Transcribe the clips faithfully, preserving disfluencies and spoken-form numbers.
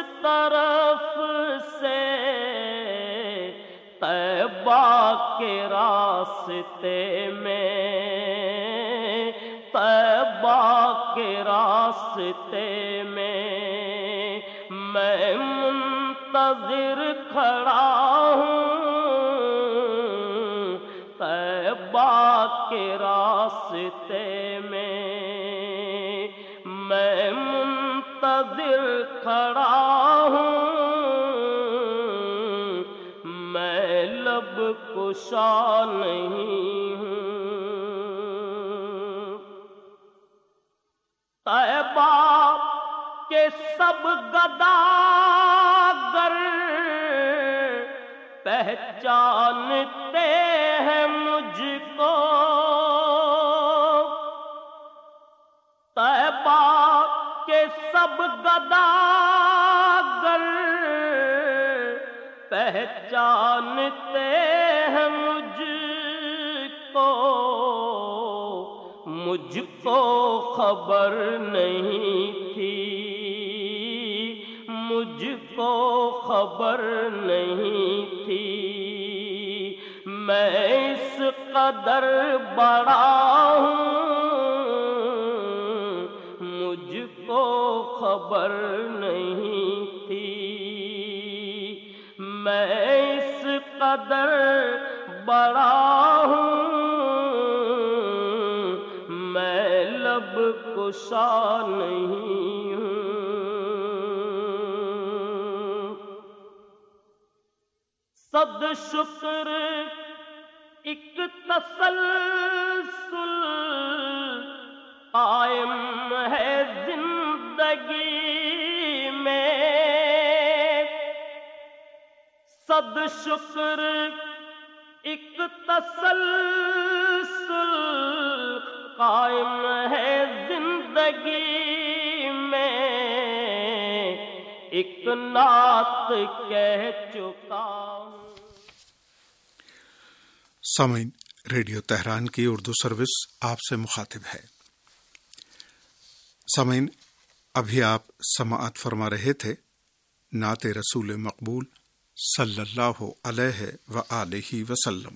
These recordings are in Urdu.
طرف سے طیبہ کے راستے میں، طیبہ کے راستے میں میں منتظر کھڑا ہوں، طیبہ کے راستے میں میں منتظر کھڑا ہوں، میں لب کشا نہیں ہوں۔ طیبہ کے سب گداگر پہچانتے ہیں مجھ کو، طیبہ کے سب گداگر پہچانتے ہیں مجھ کو، مجھ کو خبر نہیں تھی، مجھ کو خبر نہیں تھی، میں اس قدر بڑا ہوں، مجھ کو خبر نہیں تھی، میں اس قدر بڑا ہوں، میں لب کشا نہیں ہوں۔ صد شکر ایک تسلسل قائم ہے زندگی میں، صد شکر ایک تسلسل قائم ہے زندگی میں، ایک نعت کہہ چکا ہوں۔ سامعین، ریڈیو تہران کی اردو سروس آپ سے مخاطب ہے۔ سامعین، ابھی آپ سماعت فرما رہے تھے نعت رسول مقبول صلی اللہ علیہ وآلہ وسلم۔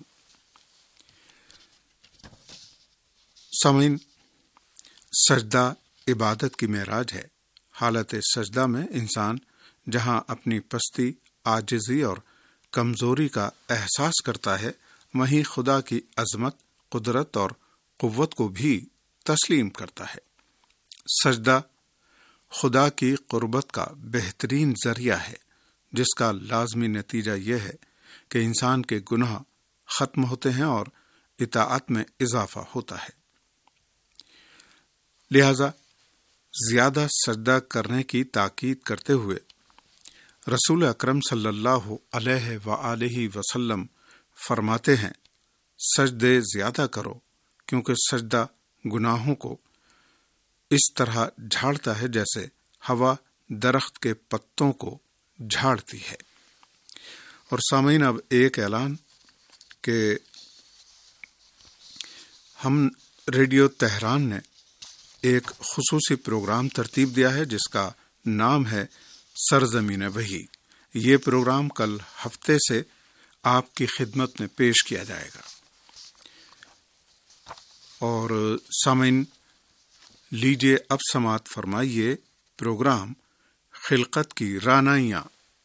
سامعین، سجدہ عبادت کی معراج ہے۔ حالت سجدہ میں انسان جہاں اپنی پستی، عاجزی اور کمزوری کا احساس کرتا ہے، وہیں خدا کی عظمت، قدرت اور قوت کو بھی تسلیم کرتا ہے۔ سجدہ خدا کی قربت کا بہترین ذریعہ ہے، جس کا لازمی نتیجہ یہ ہے کہ انسان کے گناہ ختم ہوتے ہیں اور اطاعت میں اضافہ ہوتا ہے۔ لہذا زیادہ سجدہ کرنے کی تاکید کرتے ہوئے رسول اکرم صلی اللہ علیہ وآلہ وسلم فرماتے ہیں، سجدے زیادہ کرو، کیونکہ سجدہ گناہوں کو اس طرح جھاڑتا ہے جیسے ہوا درخت کے پتوں کو جھاڑتی ہے۔ اور سامعین، اب ایک اعلان کہ ہم ریڈیو تہران نے ایک خصوصی پروگرام ترتیب دیا ہے جس کا نام ہے سرزمین وحی۔ یہ پروگرام کل ہفتے سے آپ کی خدمت میں پیش کیا جائے گا۔ اور سامعین، لیجیے اب سماعت فرمائیے پروگرام خلقت کی رانائیاں۔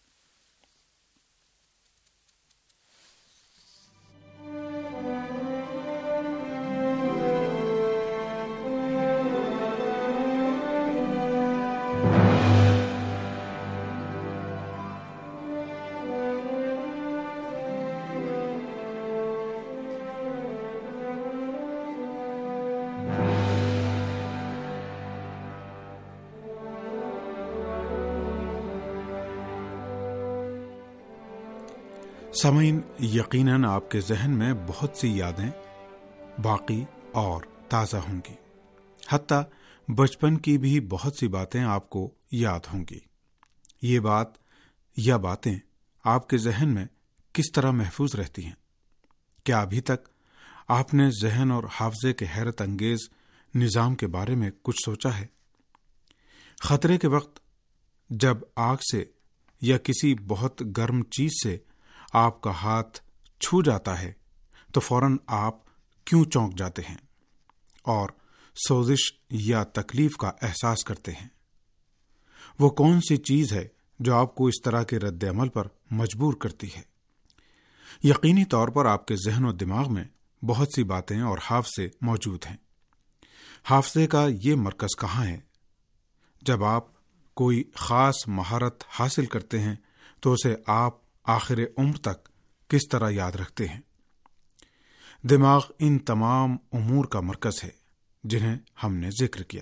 سامعین، یقیناً آپ کے ذہن میں بہت سی یادیں باقی اور تازہ ہوں گی، حتیٰ بچپن کی بھی بہت سی باتیں آپ کو یاد ہوں گی۔ یہ بات یا باتیں آپ کے ذہن میں کس طرح محفوظ رہتی ہیں؟ کیا ابھی تک آپ نے ذہن اور حافظے کے حیرت انگیز نظام کے بارے میں کچھ سوچا ہے؟ خطرے کے وقت جب آگ سے یا کسی بہت گرم چیز سے آپ کا ہاتھ چھو جاتا ہے تو فوراً آپ کیوں چونک جاتے ہیں اور سوزش یا تکلیف کا احساس کرتے ہیں؟ وہ کون سی چیز ہے جو آپ کو اس طرح کے رد عمل پر مجبور کرتی ہے؟ یقینی طور پر آپ کے ذہن و دماغ میں بہت سی باتیں اور حافظے موجود ہیں۔ حافظے کا یہ مرکز کہاں ہے؟ جب آپ کوئی خاص مہارت حاصل کرتے ہیں تو اسے آپ آخر عمر تک کس طرح یاد رکھتے ہیں؟ دماغ ان تمام امور کا مرکز ہے جنہیں ہم نے ذکر کیا۔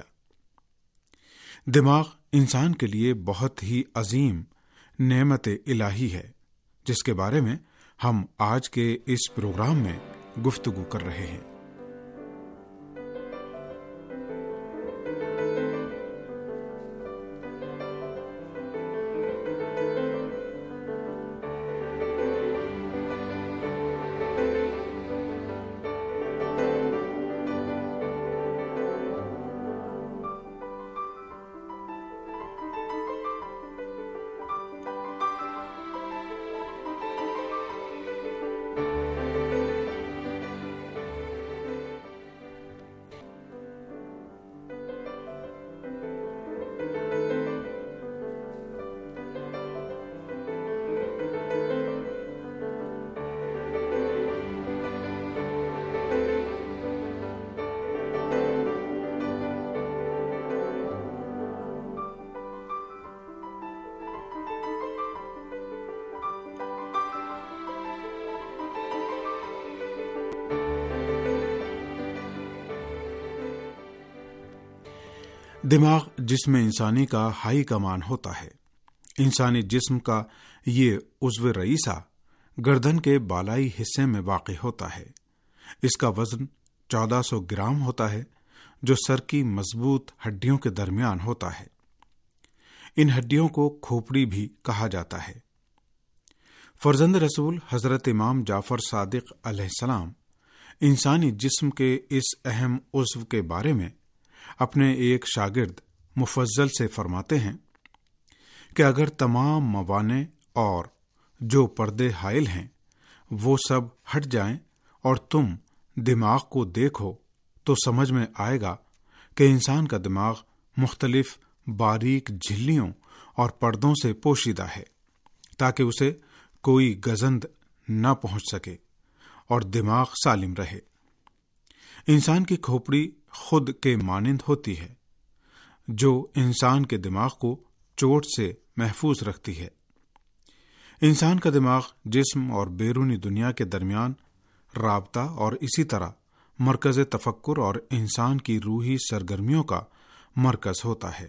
دماغ انسان کے لیے بہت ہی عظیم نعمت الہی ہے، جس کے بارے میں ہم آج کے اس پروگرام میں گفتگو کر رہے ہیں۔ دماغ جسم انسانی کا ہائی کمان ہوتا ہے۔ انسانی جسم کا یہ عضو رئیسہ گردن کے بالائی حصے میں واقع ہوتا ہے۔ اس کا وزن چودہ سو گرام ہوتا ہے، جو سر کی مضبوط ہڈیوں کے درمیان ہوتا ہے۔ ان ہڈیوں کو کھوپڑی بھی کہا جاتا ہے۔ فرزند رسول حضرت امام جعفر صادق علیہ السلام انسانی جسم کے اس اہم عضو کے بارے میں اپنے ایک شاگرد مفضل سے فرماتے ہیں کہ اگر تمام موانع اور جو پردے حائل ہیں وہ سب ہٹ جائیں اور تم دماغ کو دیکھو تو سمجھ میں آئے گا کہ انسان کا دماغ مختلف باریک جھلیوں اور پردوں سے پوشیدہ ہے تاکہ اسے کوئی گزند نہ پہنچ سکے اور دماغ سالم رہے۔ انسان کی کھوپڑی خود کے مانند ہوتی ہے جو انسان کے دماغ کو چوٹ سے محفوظ رکھتی ہے۔ انسان کا دماغ جسم اور بیرونی دنیا کے درمیان رابطہ اور اسی طرح مرکز تفکر اور انسان کی روحی سرگرمیوں کا مرکز ہوتا ہے۔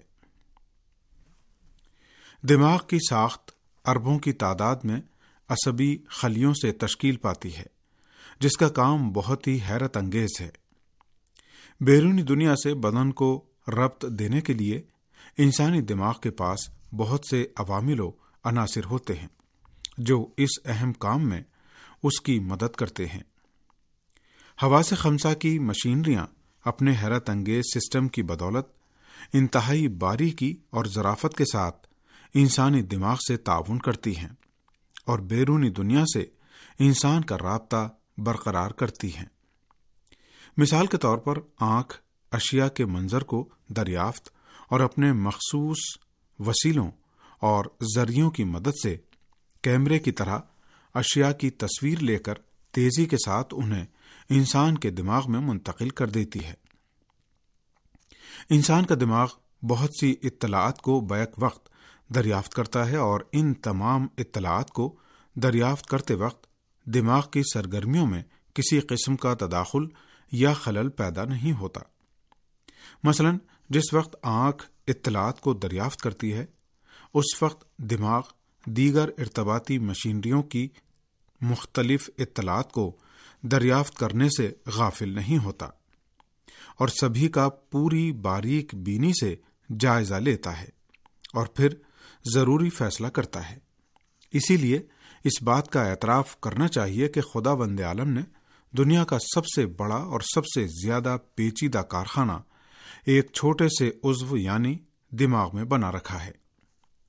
دماغ کی ساخت اربوں کی تعداد میں عصبی خلیوں سے تشکیل پاتی ہے، جس کا کام بہت ہی حیرت انگیز ہے۔ بیرونی دنیا سے بدن کو ربط دینے کے لیے انسانی دماغ کے پاس بہت سے عوامل و عناصر ہوتے ہیں جو اس اہم کام میں اس کی مدد کرتے ہیں۔ حواس خمسہ کی مشینریاں اپنے حیرت انگیز سسٹم کی بدولت انتہائی باریکی اور ظرافت کے ساتھ انسانی دماغ سے تعاون کرتی ہیں اور بیرونی دنیا سے انسان کا رابطہ برقرار کرتی ہیں۔ مثال کے طور پر آنکھ اشیاء کے منظر کو دریافت اور اپنے مخصوص وسیلوں اور ذریعوں کی مدد سے کیمرے کی طرح اشیاء کی تصویر لے کر تیزی کے ساتھ انہیں انسان کے دماغ میں منتقل کر دیتی ہے۔ انسان کا دماغ بہت سی اطلاعات کو بیک وقت دریافت کرتا ہے اور ان تمام اطلاعات کو دریافت کرتے وقت دماغ کی سرگرمیوں میں کسی قسم کا تداخل یا خلل پیدا نہیں ہوتا۔ مثلا جس وقت آنکھ اطلاعات کو دریافت کرتی ہے اس وقت دماغ دیگر ارتباطی مشینریوں کی مختلف اطلاعات کو دریافت کرنے سے غافل نہیں ہوتا اور سبھی کا پوری باریک بینی سے جائزہ لیتا ہے اور پھر ضروری فیصلہ کرتا ہے۔ اسی لیے اس بات کا اعتراف کرنا چاہیے کہ خدا بند عالم نے دنیا کا سب سے بڑا اور سب سے زیادہ پیچیدہ کارخانہ ایک چھوٹے سے عضو یعنی دماغ میں بنا رکھا ہے۔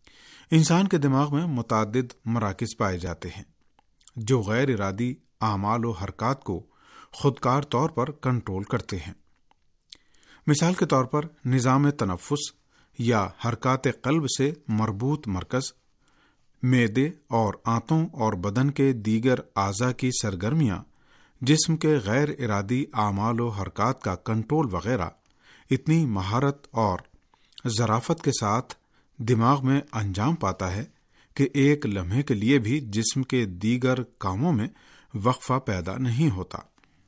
انسان کے دماغ میں متعدد مراکز پائے جاتے ہیں جو غیر ارادی اعمال و حرکات کو خودکار طور پر کنٹرول کرتے ہیں۔ مثال کے طور پر نظام تنفس یا حرکات قلب سے مربوط مرکز، معدے اور آنتوں اور بدن کے دیگر اعضاء کی سرگرمیاں، جسم کے غیر ارادی اعمال و حرکات کا کنٹرول وغیرہ اتنی مہارت اور ظرافت کے ساتھ دماغ میں انجام پاتا ہے کہ ایک لمحے کے لیے بھی جسم کے دیگر کاموں میں وقفہ پیدا نہیں ہوتا۔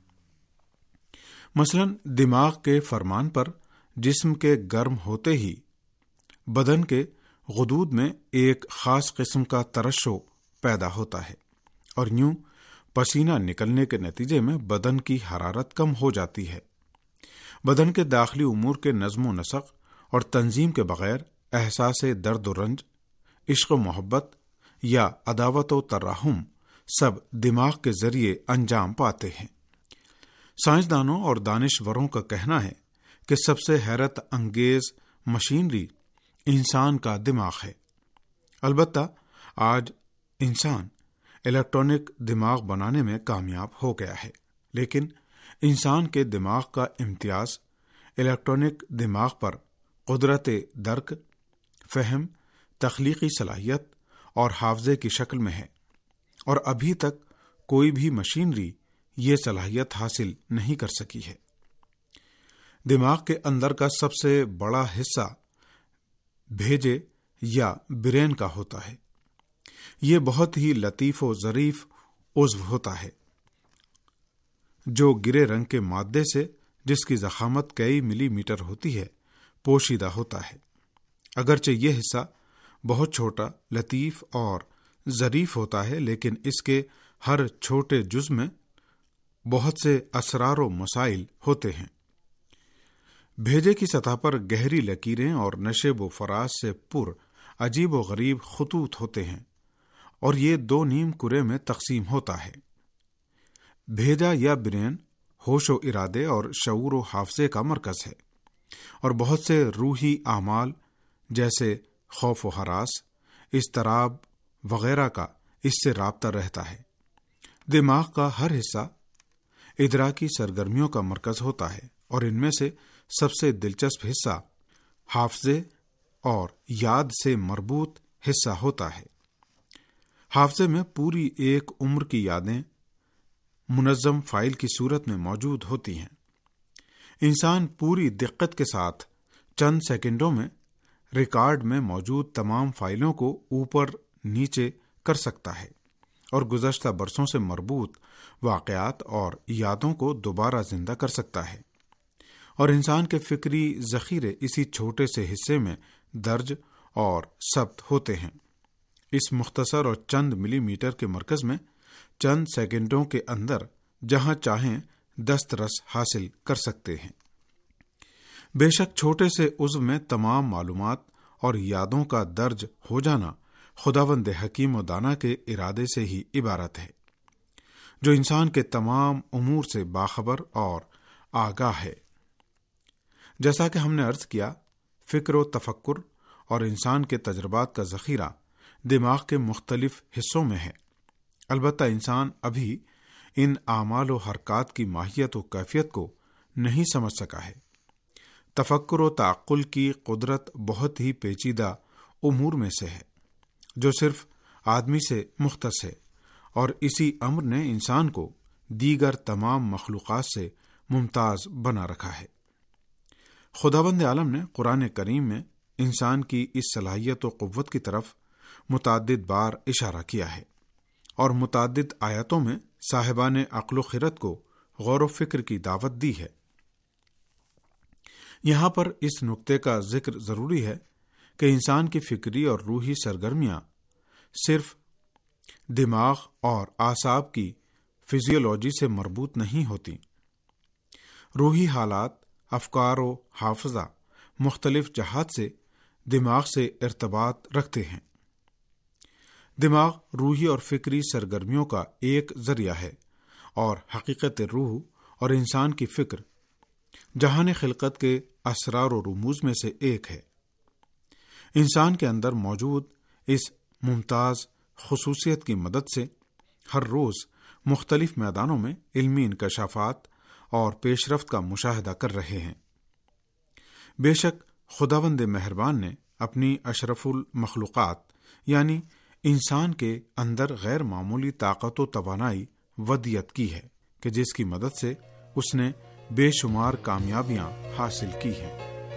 مثلا دماغ کے فرمان پر جسم کے گرم ہوتے ہی بدن کے غدود میں ایک خاص قسم کا ترشح پیدا ہوتا ہے اور یوں پسینہ نکلنے کے نتیجے میں بدن کی حرارت کم ہو جاتی ہے۔ بدن کے داخلی امور کے نظم و نسق اور تنظیم کے بغیر احساس درد و رنج، عشق و محبت یا عداوت و ترحم سب دماغ کے ذریعے انجام پاتے ہیں۔ سائنسدانوں اور دانشوروں کا کہنا ہے کہ سب سے حیرت انگیز مشینری انسان کا دماغ ہے۔ البتہ آج انسان الیکٹرانک دماغ بنانے میں کامیاب ہو گیا ہے، لیکن انسان کے دماغ کا امتیاز الیکٹرانک دماغ پر قدرت درک، فہم، تخلیقی صلاحیت اور حافظے کی شکل میں ہے، اور ابھی تک کوئی بھی مشینری یہ صلاحیت حاصل نہیں کر سکی ہے۔ دماغ کے اندر کا سب سے بڑا حصہ بھیجے یا برین کا ہوتا ہے۔ یہ بہت ہی لطیف و ظریف عضو ہوتا ہے جو گرے رنگ کے مادے سے، جس کی ضخامت کئی ملی میٹر ہوتی ہے، پوشیدہ ہوتا ہے۔ اگرچہ یہ حصہ بہت چھوٹا، لطیف اور ظریف ہوتا ہے، لیکن اس کے ہر چھوٹے جزء میں بہت سے اسرار و مسائل ہوتے ہیں۔ بھیجے کی سطح پر گہری لکیریں اور نشیب و فراز سے پر عجیب و غریب خطوط ہوتے ہیں، اور یہ دو نیم کرے میں تقسیم ہوتا ہے۔ بھیجا یا برین ہوش و ارادے اور شعور و حافظے کا مرکز ہے، اور بہت سے روحی اعمال جیسے خوف و ہراس، اضطراب وغیرہ کا اس سے رابطہ رہتا ہے۔ دماغ کا ہر حصہ ادراکی سرگرمیوں کا مرکز ہوتا ہے، اور ان میں سے سب سے دلچسپ حصہ حافظے اور یاد سے مربوط حصہ ہوتا ہے۔ حافظے میں پوری ایک عمر کی یادیں منظم فائل کی صورت میں موجود ہوتی ہیں۔ انسان پوری دقت کے ساتھ چند سیکنڈوں میں ریکارڈ میں موجود تمام فائلوں کو اوپر نیچے کر سکتا ہے اور گزشتہ برسوں سے مربوط واقعات اور یادوں کو دوبارہ زندہ کر سکتا ہے، اور انسان کے فکری ذخیرے اسی چھوٹے سے حصے میں درج اور ثبت ہوتے ہیں۔ اس مختصر اور چند ملی میٹر کے مرکز میں چند سیکنڈوں کے اندر جہاں چاہیں دسترس حاصل کر سکتے ہیں۔ بے شک چھوٹے سے عضو میں تمام معلومات اور یادوں کا درج ہو جانا خداوند حکیم و دانا کے ارادے سے ہی عبارت ہے، جو انسان کے تمام امور سے باخبر اور آگاہ ہے۔ جیسا کہ ہم نے عرض کیا، فکر و تفکر اور انسان کے تجربات کا ذخیرہ دماغ کے مختلف حصوں میں ہے۔ البتہ انسان ابھی ان اعمال و حرکات کی ماہیت و کیفیت کو نہیں سمجھ سکا ہے۔ تفکر و تعقل کی قدرت بہت ہی پیچیدہ امور میں سے ہے جو صرف آدمی سے مختص ہے، اور اسی امر نے انسان کو دیگر تمام مخلوقات سے ممتاز بنا رکھا ہے۔ خداوند عالم نے قرآن کریم میں انسان کی اس صلاحیت و قوت کی طرف متعدد بار اشارہ کیا ہے، اور متعدد آیاتوں میں صاحبان عقل و خرد کو غور و فکر کی دعوت دی ہے۔ یہاں پر اس نقطے کا ذکر ضروری ہے کہ انسان کی فکری اور روحی سرگرمیاں صرف دماغ اور اعصاب کی فزیولوجی سے مربوط نہیں ہوتی۔ روحی حالات، افکار و حافظہ مختلف جہات سے دماغ سے ارتباط رکھتے ہیں۔ دماغ روحی اور فکری سرگرمیوں کا ایک ذریعہ ہے، اور حقیقت روح اور انسان کی فکر جہان خلقت کے اسرار و رموز میں سے ایک ہے۔ انسان کے اندر موجود اس ممتاز خصوصیت کی مدد سے ہر روز مختلف میدانوں میں علمی انکشافات اور پیش رفت کا مشاہدہ کر رہے ہیں۔ بے شک خداوند مہربان نے اپنی اشرف المخلوقات یعنی انسان کے اندر غیر معمولی طاقت و توانائی ودیت کی ہے کہ جس کی مدد سے اس نے بے شمار کامیابیاں حاصل کی ہیں۔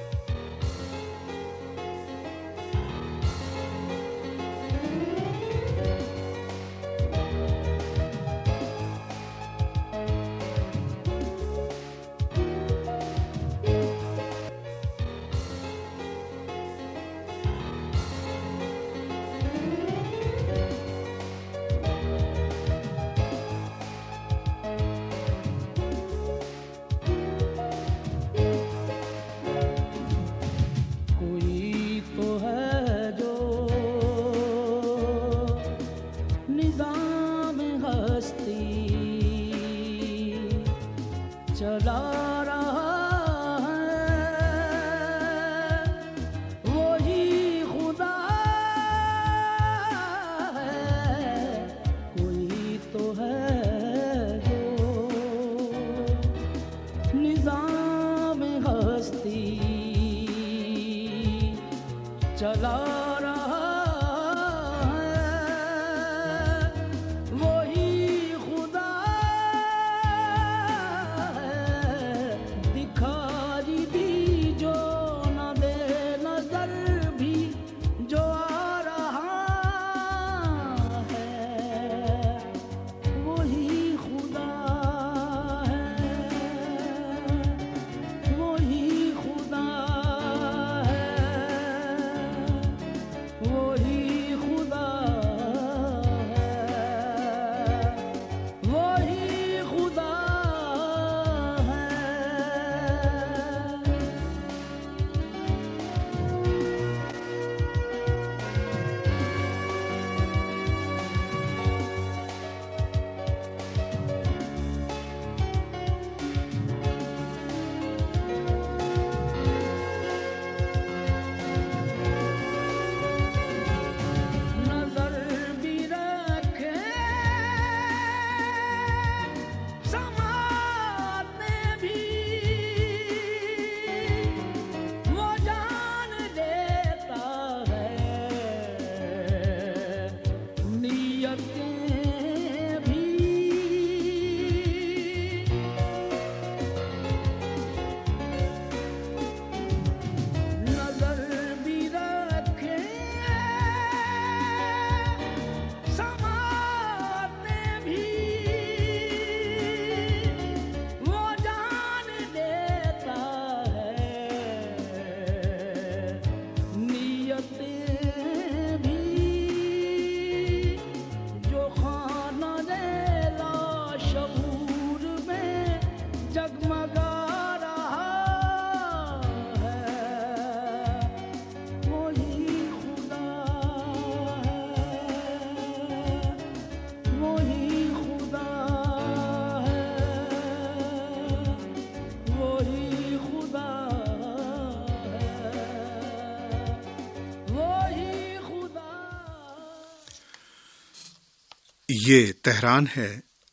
یہ تہران ہے،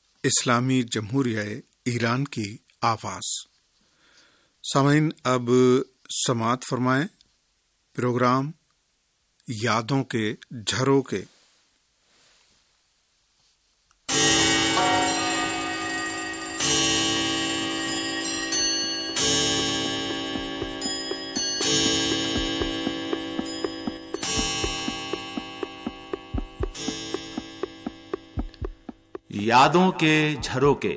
اسلامی جمہوریہ ایران کی آواز۔ سامعین، اب سماعت فرمائیں پروگرام یادوں کے جھروکے۔ یادوں کے جھروکے۔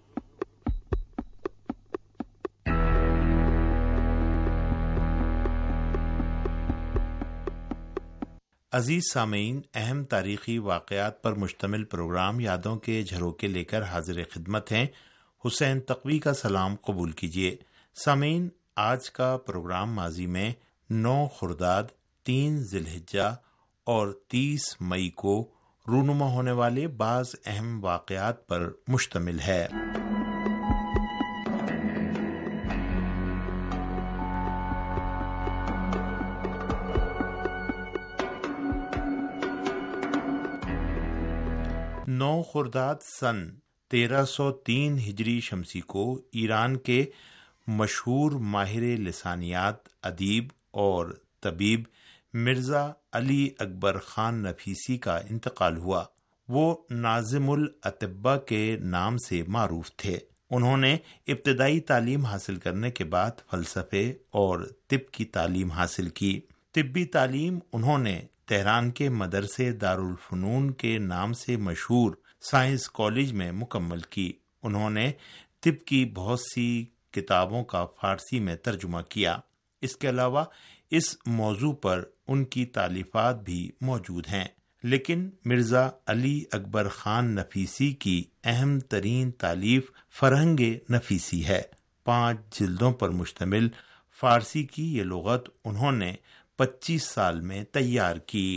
عزیز سامعین، اہم تاریخی واقعات پر مشتمل پروگرام یادوں کے جھروکے لے کر حاضر خدمت ہیں۔ حسین تقوی کا سلام قبول کیجیے۔ سامعین، آج کا پروگرام ماضی میں نو خرداد، تین ذی الحجہ اور تیس مئی کو رونما ہونے والے بعض اہم واقعات پر مشتمل ہے۔ نو خرداد سن تیرہ سو تین ہجری شمسی کو ایران کے مشہور ماہر لسانیات، ادیب اور طبیب مرزا علی اکبر خان نفیسی کا انتقال ہوا۔ وہ ناظم الاطباء کے نام سے معروف تھے۔ انہوں نے ابتدائی تعلیم حاصل کرنے کے بعد فلسفے اور طب کی تعلیم حاصل کی۔ طبی تعلیم انہوں نے تہران کے مدرسے دارالفنون کے نام سے مشہور سائنس کالج میں مکمل کی۔ انہوں نے طب کی بہت سی کتابوں کا فارسی میں ترجمہ کیا۔ اس کے علاوہ اس موضوع پر ان کی تالیفات بھی موجود ہیں، لیکن مرزا علی اکبر خان نفیسی کی اہم ترین تالیف فرہنگ نفیسی ہے۔ پانچ جلدوں پر مشتمل فارسی کی یہ لغت انہوں نے پچیس سال میں تیار کی۔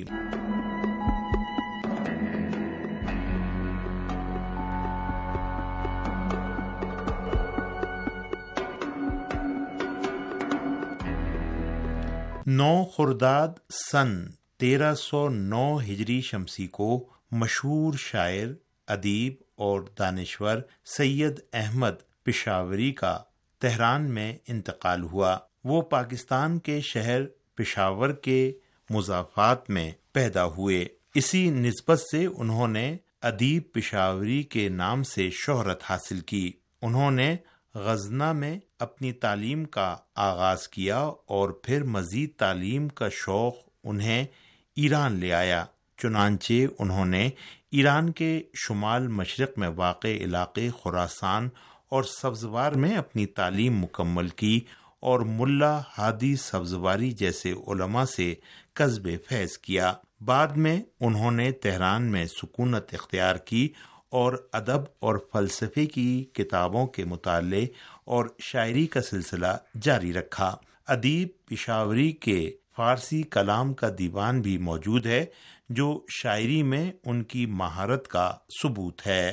نو خرداد سن تیرہ سو نو ہجری شمسی کو مشہور شاعر، ادیب اور دانشور سید احمد پشاوری کا تہران میں انتقال ہوا۔ وہ پاکستان کے شہر پشاور کے مضافات میں پیدا ہوئے۔ اسی نسبت سے انہوں نے ادیب پشاوری کے نام سے شہرت حاصل کی۔ انہوں نے غزنہ میں اپنی تعلیم کا آغاز کیا اور پھر مزید تعلیم کا شوق انہیں ایران لے آیا۔ چنانچہ انہوں نے ایران کے شمال مشرق میں واقع علاقے خراسان اور سبزوار میں اپنی تعلیم مکمل کی اور ملا ہادی سبزواری جیسے علماء سے کسب فیض کیا۔ بعد میں انہوں نے تہران میں سکونت اختیار کی اور ادب اور فلسفے کی کتابوں کے مطالعے اور شاعری کا سلسلہ جاری رکھا۔ ادیب پشاوری کے فارسی کلام کا دیوان بھی موجود ہے، جو شاعری میں ان کی مہارت کا ثبوت ہے۔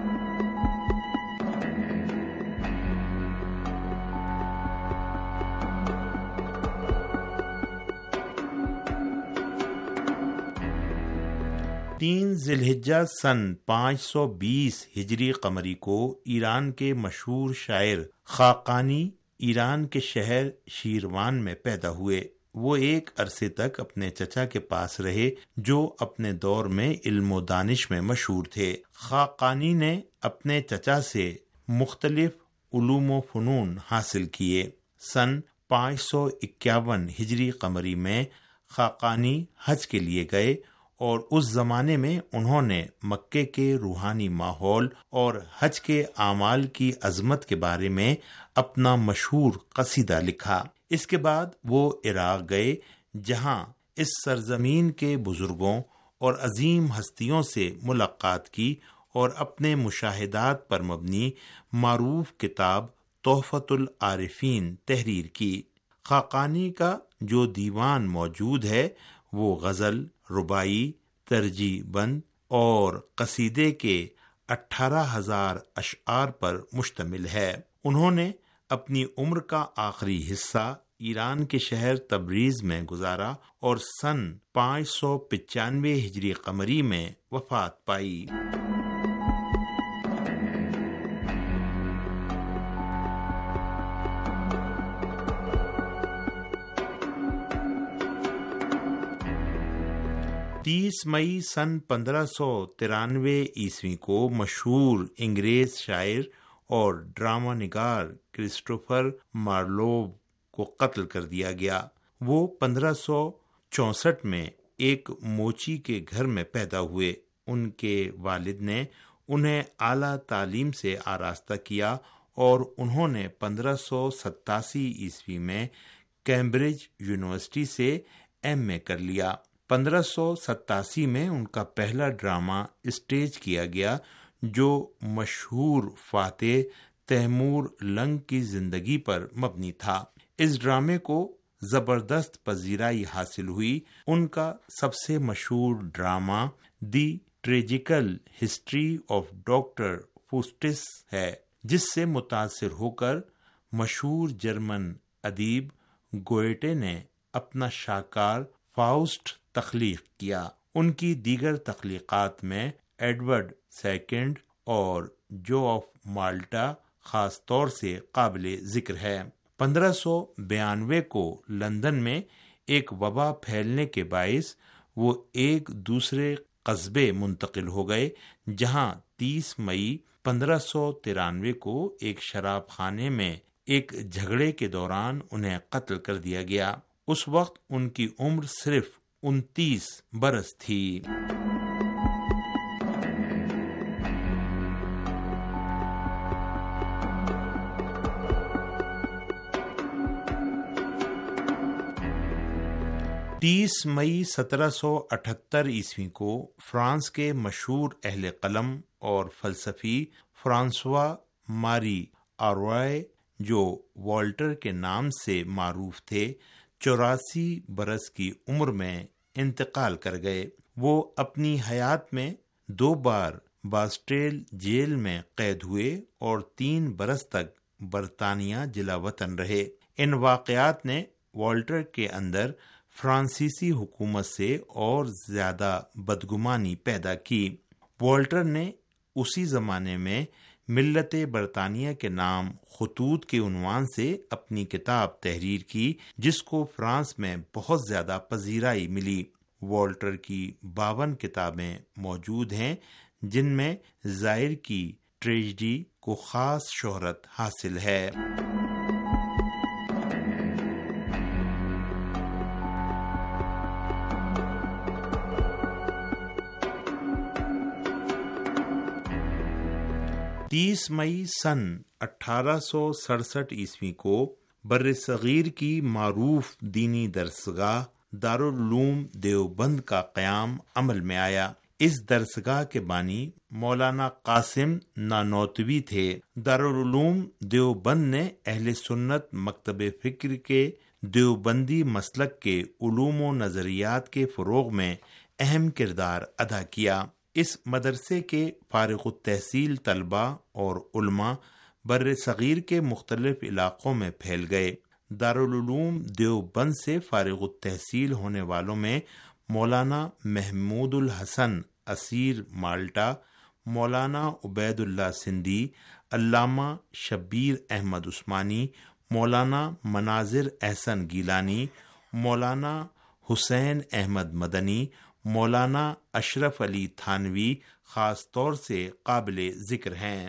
تین ذی الحجہ سن پانچ سو بیس ہجری قمری کو ایران کے مشہور شاعر خاقانی ایران کے شہر شیروان میں پیدا ہوئے۔ وہ ایک عرصے تک اپنے چچا کے پاس رہے، جو اپنے دور میں علم و دانش میں مشہور تھے۔ خاقانی نے اپنے چچا سے مختلف علوم و فنون حاصل کیے۔ سن پانچ سو اکیاون ہجری قمری میں خاقانی حج کے لیے گئے اور اس زمانے میں انہوں نے مکے کے روحانی ماحول اور حج کے اعمال کی عظمت کے بارے میں اپنا مشہور قصیدہ لکھا۔ اس کے بعد وہ عراق گئے، جہاں اس سرزمین کے بزرگوں اور عظیم ہستیوں سے ملاقات کی اور اپنے مشاہدات پر مبنی معروف کتاب تحفۃ العارفین تحریر کی۔ خاقانی کا جو دیوان موجود ہے وہ غزل، رباعی، ترجیع بند اور قصیدے کے اٹھارہ ہزار اشعار پر مشتمل ہے۔ انہوں نے اپنی عمر کا آخری حصہ ایران کے شہر تبریز میں گزارا اور سن پانچ سو پچانوے ہجری قمری میں وفات پائی۔ تیس مئی سن پندرہ سو ترانوے عیسوی کو مشہور انگریز شاعر اور ڈرامہ نگار کرسٹوفر مارلوو کو قتل کر دیا گیا۔ وہ پندرہ سو چونسٹھ میں ایک موچی کے گھر میں پیدا ہوئے۔ ان کے والد نے انہیں اعلیٰ تعلیم سے آراستہ کیا اور انہوں نے پندرہ سو ستاسی عیسوی میں کیمبرج یونیورسٹی سے ایم اے کر لیا۔ پندرہ سو ستاسی میں ان کا پہلا ڈرامہ اسٹیج کیا گیا، جو مشہور فاتح تیمور لنگ کی زندگی پر مبنی تھا۔ اس ڈرامے کو زبردست پذیرائی حاصل ہوئی۔ ان کا سب سے مشہور drama the tragical history of doctor Faustus ہے، جس سے متاثر ہو کر مشہور جرمن ادیب گوئٹے نے اپنا شاہکار فاؤسٹ تخلیق کیا۔ ان کی دیگر تخلیقات میں ایڈورڈ سیکنڈ اور جو آف مالٹا خاص طور سے قابل ذکر ہے۔ پندرہ سو بیانوے کو لندن میں ایک وبا پھیلنے کے باعث وہ ایک دوسرے قصبے منتقل ہو گئے، جہاں تیس مئی پندرہ سو ترانوے کو ایک شراب خانے میں ایک جھگڑے کے دوران انہیں قتل کر دیا گیا۔ اس وقت ان کی عمر صرف انتیس برس تھی۔ تیس مئی سترہ سو اٹھہتر عیسوی کو فرانس کے مشہور اہل قلم اور فلسفی فرانسوا ماری آروائے، جو والٹر کے نام سے معروف تھے، چوراسی برس کی عمر میں انتقال کر گئے۔ وہ اپنی حیات میں دو بار باسٹیل جیل میں قید ہوئے اور تین برس تک برطانیہ جلا وطن رہے۔ ان واقعات نے والٹر کے اندر فرانسیسی حکومت سے اور زیادہ بدگمانی پیدا کی۔ والٹر نے اسی زمانے میں ملت برطانیہ کے نام خطوط کے عنوان سے اپنی کتاب تحریر کی، جس کو فرانس میں بہت زیادہ پذیرائی ملی۔ والٹر کی باون کتابیں موجود ہیں، جن میں زائر کی ٹریجڈی کو خاص شہرت حاصل ہے۔ تیس مئی سن اٹھارہ سو سڑسٹھ عیسوی کو بر صغیر کی معروف دینی درسگاہ دارالعلوم دیوبند کا قیام عمل میں آیا۔ اس درسگاہ کے بانی مولانا قاسم نانوتوی تھے۔ دارالعلوم دیوبند نے اہل سنت مکتب فکر کے دیوبندی مسلک کے علوم و نظریات کے فروغ میں اہم کردار ادا کیا۔ اس مدرسے کے فارغ التحصیل طلباء اور علماء بر صغیر کے مختلف علاقوں میں پھیل گئے۔ دارالعلوم دیوبند سے فارغ التحصیل ہونے والوں میں مولانا محمود الحسن اسیر مالٹا، مولانا عبید اللہ سندھی، علامہ شبیر احمد عثمانی، مولانا مناظر احسن گیلانی، مولانا حسین احمد مدنی، مولانا اشرف علی تھانوی خاص طور سے قابل ذکر ہیں۔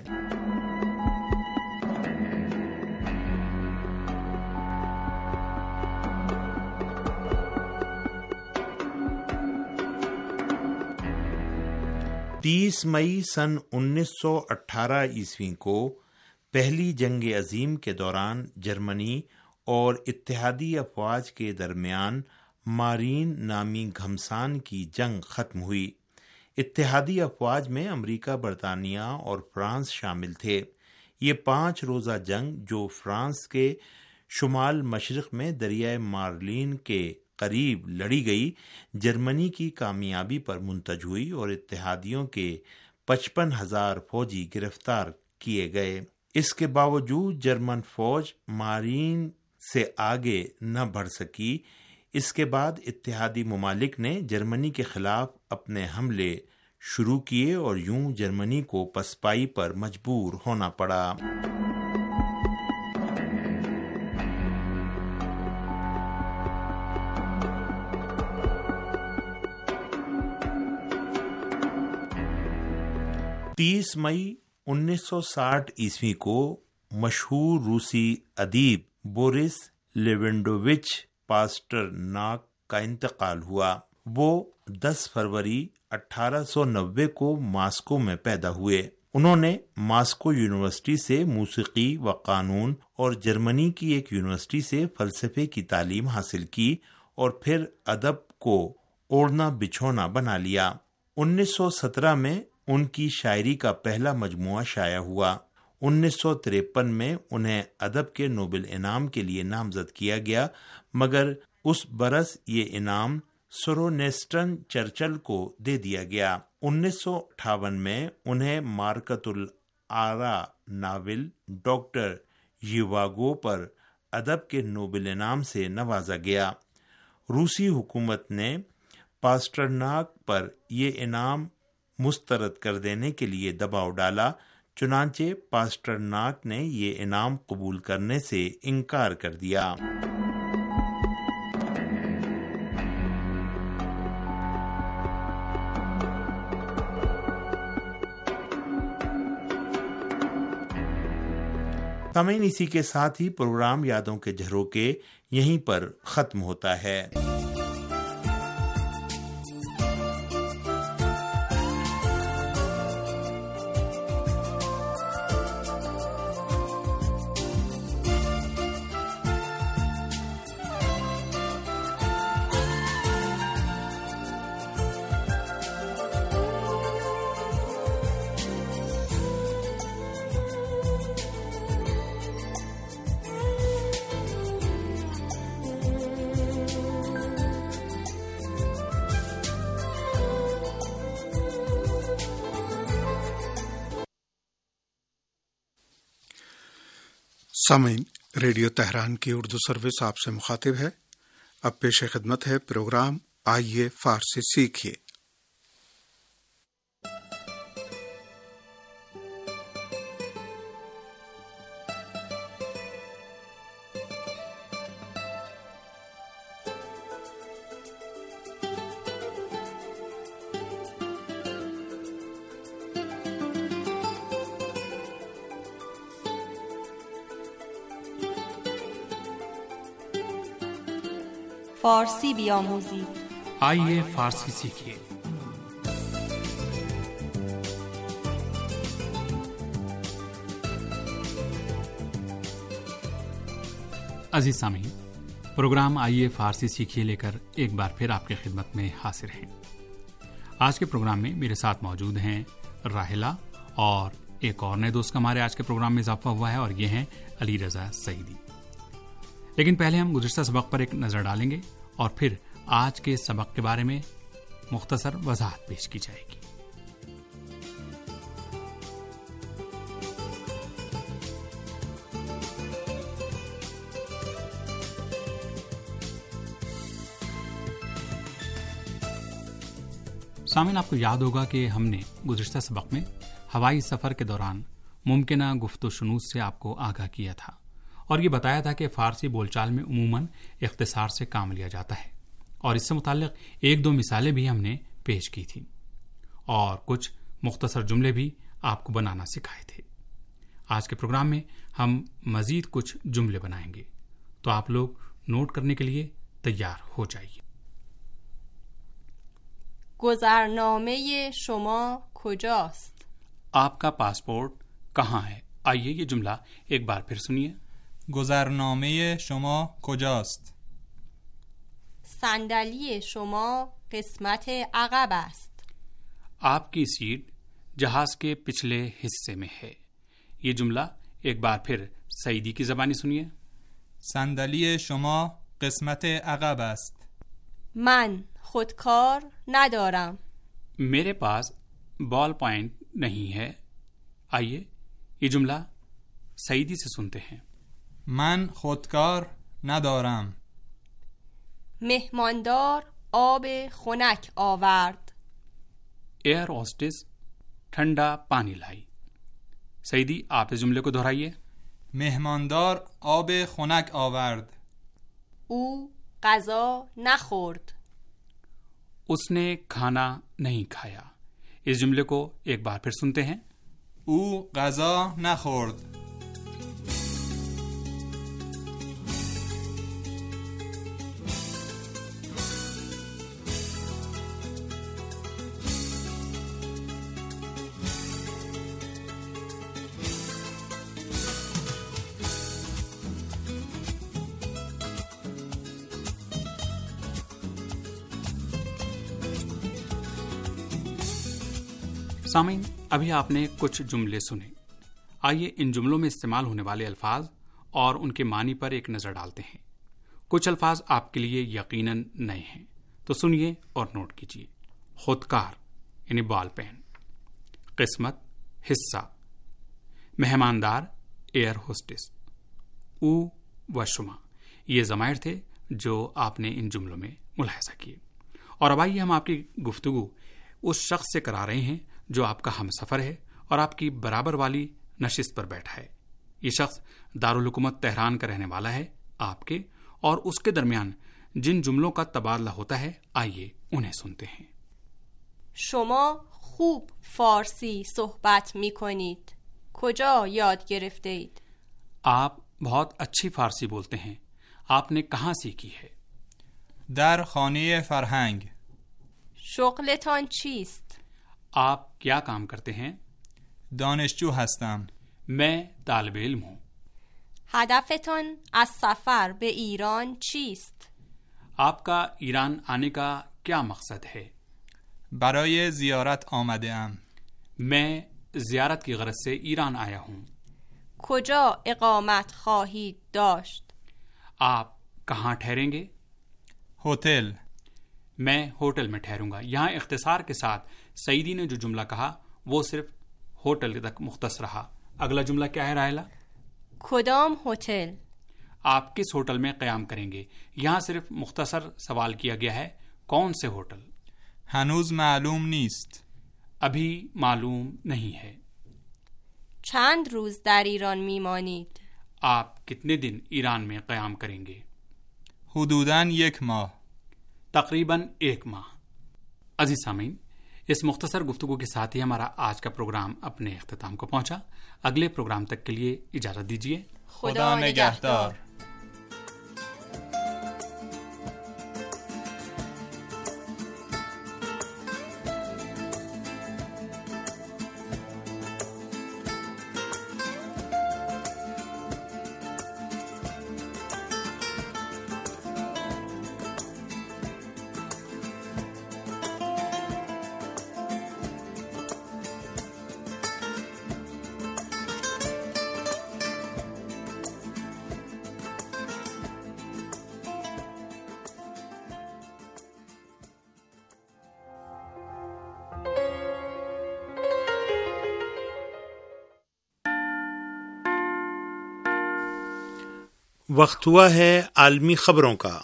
تیس مئی سن انیس سو اٹھارہ عیسوی کو پہلی جنگ عظیم کے دوران جرمنی اور اتحادی افواج کے درمیان مارین نامی گھمسان کی جنگ ختم ہوئی۔ اتحادی افواج میں امریکہ، برطانیہ اور فرانس شامل تھے۔ یہ پانچ روزہ جنگ، جو فرانس کے شمال مشرق میں دریائے مارلین کے قریب لڑی گئی، جرمنی کی کامیابی پر منتج ہوئی اور اتحادیوں کے پچپن ہزار فوجی گرفتار کیے گئے۔ اس کے باوجود جرمن فوج مارین سے آگے نہ بڑھ سکی۔ اس کے بعد اتحادی ممالک نے جرمنی کے خلاف اپنے حملے شروع کیے اور یوں جرمنی کو پسپائی پر مجبور ہونا پڑا۔ تیس مئی انیس سو ساٹھ عیسوی کو مشہور روسی ادیب بورس لیونڈووچ پاسٹرناک کا انتقال ہوا۔ وہ دس فروری اٹھارہ سو نوے کو ماسکو میں پیدا ہوئے۔ انہوں نے ماسکو یونیورسٹی سے موسیقی و قانون اور جرمنی کی ایک یونیورسٹی سے فلسفے کی تعلیم حاصل کی اور پھر ادب کو اوڑھنا بچھونا بنا لیا۔ انیس سو سترہ میں ان کی شاعری کا پہلا مجموعہ شائع ہوا۔ انیس سو تریپن میں انہیں ادب کے نوبل انعام کے لیے نامزد کیا گیا، مگر اس برس یہ انعام سورونسٹن چرچل کو دے دیا گیا۔ انیس سو اٹھاون میں انہیں مارکت الآرا ناول ڈاکٹر یواگو پر ادب کے نوبل انعام سے نوازا گیا۔ روسی حکومت نے پاسٹرناک پر یہ انعام مسترد کر دینے کے لیے دباؤ ڈالا، چنانچہ پاسٹرناک نے یہ انعام قبول کرنے سے انکار کر دیا۔ سامعین، اسی کے ساتھ ہی پروگرام یادوں کے جھروکے یہیں پر ختم ہوتا ہے۔ سامعین، ریڈیو تہران کی اردو سروس آپ سے مخاطب ہے۔ اب پیش خدمت ہے پروگرام آئیے فارسی سیکھیے۔ فارسی بیاموزید، آئیے فارسی سیکھیے۔ عزیز سامعین، پروگرام آئیے فارسی سیکھیے لے کر ایک بار پھر آپ کی خدمت میں حاضر ہیں۔ آج کے پروگرام میں میرے ساتھ موجود ہیں راحلہ، اور ایک اور نئے دوست کا ہمارے آج کے پروگرام میں اضافہ ہوا ہے، اور یہ ہیں علی رضا سعیدی۔ لیکن پہلے ہم گزشتہ سبق پر ایک نظر ڈالیں گے اور پھر آج کے سبق کے بارے میں مختصر وضاحت پیش کی جائے گی۔ سامعین، آپ کو یاد ہوگا کہ ہم نے گزشتہ سبق میں ہوائی سفر کے دوران ممکنہ گفت و شنود سے آپ کو آگاہ کیا تھا، اور یہ بتایا تھا کہ فارسی بول چال میں عموماً اختصار سے کام لیا جاتا ہے، اور اس سے متعلق ایک دو مثالیں بھی ہم نے پیش کی تھیں، اور کچھ مختصر جملے بھی آپ کو بنانا سکھائے تھے۔ آج کے پروگرام میں ہم مزید کچھ جملے بنائیں گے، تو آپ لوگ نوٹ کرنے کے لیے تیار ہو جائیے۔ گذرنامه شما کجاست؟ آپ کا پاسپورٹ کہاں ہے؟ آئیے یہ جملہ ایک بار پھر سنیے۔ گذرنامه شما کجاست؟ صندلی شما قسمت عقب است۔ آپ کی سیٹ جہاز کے پچھلے حصے میں ہے۔ یہ جملہ ایک بار پھر سعیدی کی زبانی سنیے۔ صندلی شما قسمت عقب است۔ من خودکار ندارم۔ میرے پاس بال پوائنٹ نہیں ہے۔ آئیے یہ جملہ سعیدی سے سنتے ہیں۔ من خودکار ندارم۔ مهماندار آب خنک آورد۔ ایئر ہوسٹس ٹھنڈا پانی لائی۔ سعیدی، آپ اس جملے کو دہرائیے۔ مهماندار آب خنک آورد۔ او غذا نخورد۔ اس نے کھانا نہیں کھایا۔ اس جملے کو ایک بار پھر سنتے ہیں۔ او غذا نخورد۔ سامعین، ابھی آپ نے کچھ جملے سنے۔ آئیے ان جملوں میں استعمال ہونے والے الفاظ اور ان کے معنی پر ایک نظر ڈالتے ہیں۔ کچھ الفاظ آپ کے لیے یقیناً نئے ہیں، تو سنیے اور نوٹ کیجیے۔ خودکار یعنی بال پین، قسمت حصہ، مہماندار ایئر ہوسٹس، او و شما یہ ضمائر تھے جو آپ نے ان جملوں میں ملاحظہ کیے۔ اور اب آئیے ہم آپ کی گفتگو اس شخص سے کرا رہے ہیں جو آپ کا ہم سفر ہے اور آپ کی برابر والی نشست پر بیٹھا ہے۔ یہ شخص دارالحکومت تہران کا رہنے والا ہے۔ آپ کے اور اس کے درمیان جن جملوں کا تبادلہ ہوتا ہے، آئیے انہیں سنتے ہیں۔ شما خوب فارسی صحبت می کنید. کجا یاد گرفته اید؟ آپ بہت اچھی فارسی بولتے ہیں، آپ نے کہاں سیکھی ہے؟ در خانه فرهنگ. شغلتان چیست؟ آپ کیا کام کرتے ہیں؟ دانشجو هستم. میں طالب علم ہوں۔ هدفتان از سفر به ایران چیست؟ آپ کا ایران آنے کا کیا مقصد ہے؟ برای زیارت آمده ام. میں زیارت کی غرض سے ایران آیا ہوں۔ کجا اقامت خواهید داشت؟ آپ کہاں ٹھہریں گے؟ هتل. میں ہوٹل میں ٹھہروں گا۔ یہاں اختصار کے ساتھ سعیدی نے جو جملہ کہا وہ صرف ہوٹل تک مختص رہا۔ اگلا جملہ کیا ہے راحلہ؟ کدام ہوٹل؟ آپ کس ہوٹل میں قیام کریں گے؟ یہاں صرف مختصر سوال کیا گیا ہے، کون سے ہوٹل؟ هنوز معلوم نیست. ابھی معلوم نہیں ہے۔ چند روز در ایران میمانید؟ آپ کتنے دن ایران میں قیام کریں گے؟ حدوداً یک ماه. تقریباً ایک ماہ۔ عزیز سامعین، اس مختصر گفتگو کے ساتھ ہی ہمارا آج کا پروگرام اپنے اختتام کو پہنچا۔ اگلے پروگرام تک کے لیے اجازت دیجیے۔ خدا نگہدار. وقت ہوا ہے عالمی خبروں کا۔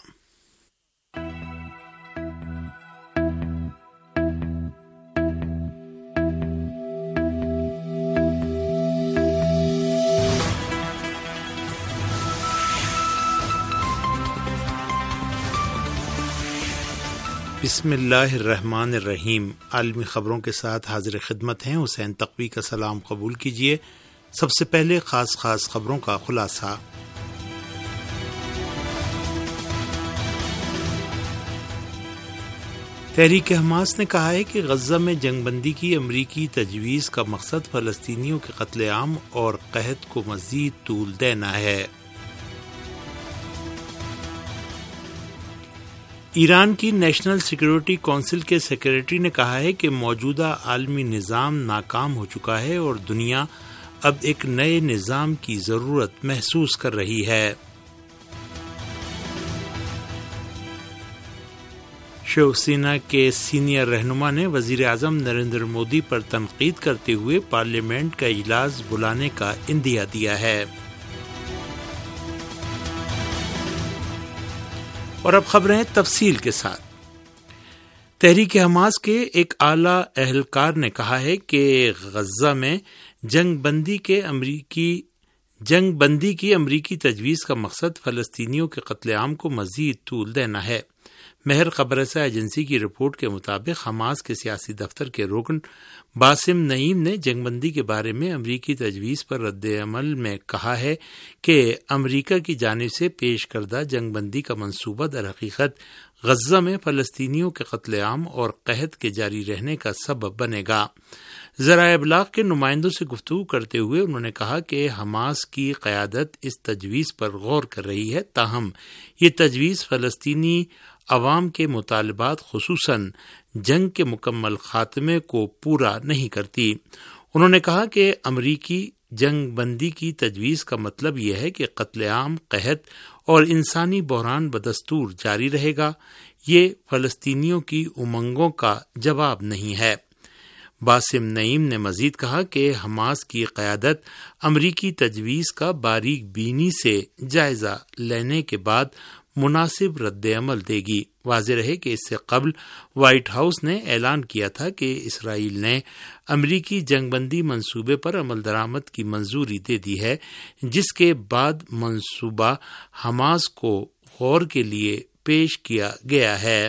بسم اللہ الرحمن الرحیم۔ عالمی خبروں کے ساتھ حاضر خدمت ہیں حسین تقوی کا سلام قبول کیجیے۔ سب سے پہلے خاص خاص خبروں کا خلاصہ۔ تحریک حماس نے کہا ہے کہ غزہ میں جنگ بندی کی امریکی تجویز کا مقصد فلسطینیوں کے قتل عام اور قحط کو مزید طول دینا ہے۔ ایران کی نیشنل سیکیورٹی کونسل کے سیکریٹری نے کہا ہے کہ موجودہ عالمی نظام ناکام ہو چکا ہے اور دنیا اب ایک نئے نظام کی ضرورت محسوس کر رہی ہے۔ شیو سینا کے سینئر رہنما نے وزیر اعظم نریندر مودی پر تنقید کرتے ہوئے پارلیمنٹ کا اجلاس بلانے کا اندیہ دیا ہے۔ اور اب خبریں تفصیل کے ساتھ۔ تحریک حماس کے ایک اعلیٰ اہلکار نے کہا ہے کہ غزہ میں جنگ بندی کے امریکی جنگ بندی کی امریکی تجویز کا مقصد فلسطینیوں کے قتل عام کو مزید طول دینا ہے۔ مہر خبر رساں ایجنسی کی رپورٹ کے مطابق حماس کے سیاسی دفتر کے رکن باسم نعیم نے جنگ بندی کے بارے میں امریکی تجویز پر رد عمل میں کہا ہے کہ امریکہ کی جانب سے پیش کردہ جنگ بندی کا منصوبہ در حقیقت غزہ میں فلسطینیوں کے قتل عام اور قحط کے جاری رہنے کا سبب بنے گا۔ ذرائع ابلاغ کے نمائندوں سے گفتگو کرتے ہوئے انہوں نے کہا کہ حماس کی قیادت اس تجویز پر غور کر رہی ہے، تاہم یہ تجویز فلسطینی عوام کے مطالبات خصوصاً جنگ کے مکمل خاتمے کو پورا نہیں کرتی۔ انہوں نے کہا کہ امریکی جنگ بندی کی تجویز کا مطلب یہ ہے کہ قتل عام، قحط اور انسانی بحران بدستور جاری رہے گا۔ یہ فلسطینیوں کی امنگوں کا جواب نہیں ہے۔ باسم نعیم نے مزید کہا کہ حماس کی قیادت امریکی تجویز کا باریک بینی سے جائزہ لینے کے بعد مناسب رد عمل دے گی۔ واضح رہے کہ اس سے قبل وائٹ ہاؤس نے اعلان کیا تھا کہ اسرائیل نے امریکی جنگ بندی منصوبے پر عمل درآمد کی منظوری دے دی ہے، جس کے بعد منصوبہ حماس کو غور کے لیے پیش کیا گیا ہے۔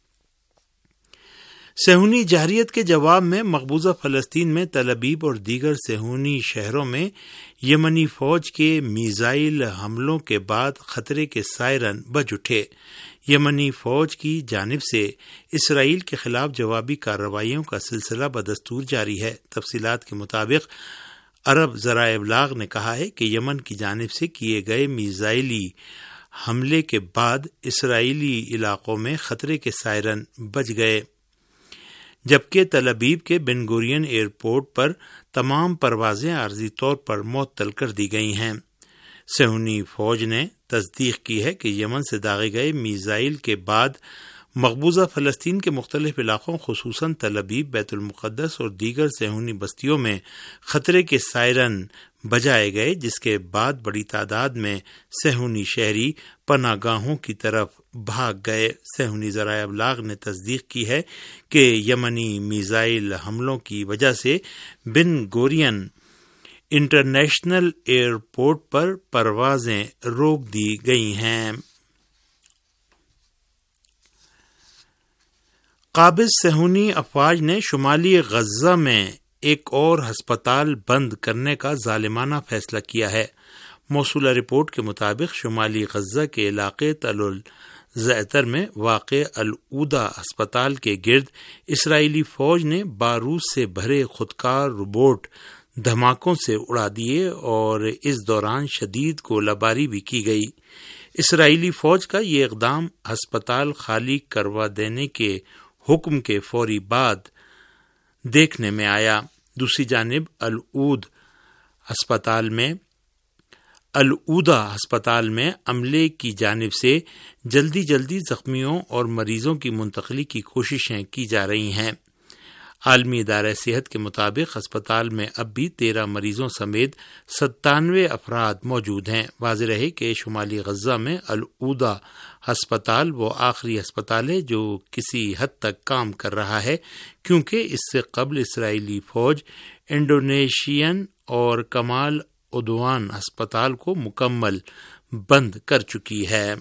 صہیونی جارحیت کے جواب میں مقبوضہ فلسطین میں تل ابیب اور دیگر صہیونی شہروں میں یمنی فوج کے میزائل حملوں کے بعد خطرے کے سائرن بج اٹھے۔ یمنی فوج کی جانب سے اسرائیل کے خلاف جوابی کارروائیوں کا سلسلہ بدستور جاری ہے۔ تفصیلات کے مطابق عرب ذرائع ابلاغ نے کہا ہے کہ یمن کی جانب سے کیے گئے میزائلی حملے کے بعد اسرائیلی علاقوں میں خطرے کے سائرن بج گئے، جبکہ تل ابیب کے بن گورین ایئرپورٹ پر تمام پروازیں عارضی طور پر معطل کر دی گئی ہیں۔ صہیونی فوج نے تصدیق کی ہے کہ یمن سے داغے گئے میزائل کے بعد مقبوضہ فلسطین کے مختلف علاقوں خصوصاً تل ابیب، بیت المقدس اور دیگر صہیونی بستیوں میں خطرے کے سائرن بجائے گئے، جس کے بعد بڑی تعداد میں صہیونی شہری پناہ گاہوں کی طرف بھاگ گئے۔ صہیونی ذرائع ابلاغ نے تصدیق کی ہے کہ یمنی میزائل حملوں کی وجہ سے بن گورین انٹرنیشنل ایئرپورٹ پر پروازیں روک دی گئی ہیں۔ قابض صہیونی افواج نے شمالی غزہ میں ایک اور ہسپتال بند کرنے کا ظالمانہ فیصلہ کیا ہے۔ موصولہ رپورٹ کے مطابق شمالی غزہ کے علاقے تل الزعتر میں واقع العودا ہسپتال کے گرد اسرائیلی فوج نے بارود سے بھرے خودکار روبوٹ دھماکوں سے اڑا دیے اور اس دوران شدید گولہ باری بھی کی گئی۔ اسرائیلی فوج کا یہ اقدام ہسپتال خالی کروا دینے کے حکم کے فوری بعد دیکھنے میں آیا۔ دوسری جانب العود ہسپتال میں العودا ہسپتال میں عملے کی جانب سے جلدی جلدی زخمیوں اور مریضوں کی منتقلی کی کوششیں کی جا رہی ہیں۔ عالمی ادارہ صحت کے مطابق ہسپتال میں اب بھی تیرہ مریضوں سمیت ستانوے افراد موجود ہیں۔ واضح رہے کہ شمالی غزہ میں العودا ہسپتال وہ آخری ہسپتال ہے جو کسی حد تک کام کر رہا ہے، کیونکہ اس سے قبل اسرائیلی فوج انڈونیشین اور کمال عدوان ہسپتال کو مکمل بند کر چکی ہے۔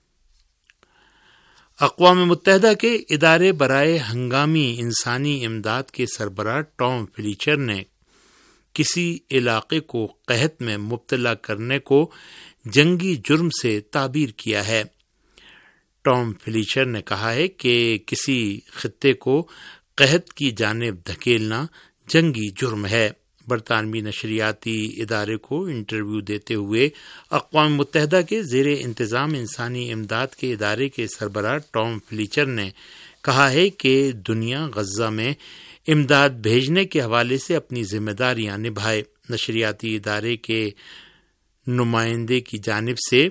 اقوام متحدہ کے ادارے برائے ہنگامی انسانی امداد کے سربراہ ٹام فلیچر نے کسی علاقے کو قحط میں مبتلا کرنے کو جنگی جرم سے تعبیر کیا ہے۔ ٹام فلیچر نے کہا ہے کہ کسی خطے کو قحط کی جانب دھکیلنا جنگی جرم ہے۔ برطانوی نشریاتی ادارے کو انٹرویو دیتے ہوئے اقوام متحدہ کے زیر انتظام انسانی امداد کے ادارے کے سربراہ ٹام فلیچر نے کہا ہے کہ دنیا غزہ میں امداد بھیجنے کے حوالے سے اپنی ذمہ داریاں نبھائے۔ نشریاتی ادارے کے نمائندے کی جانب سے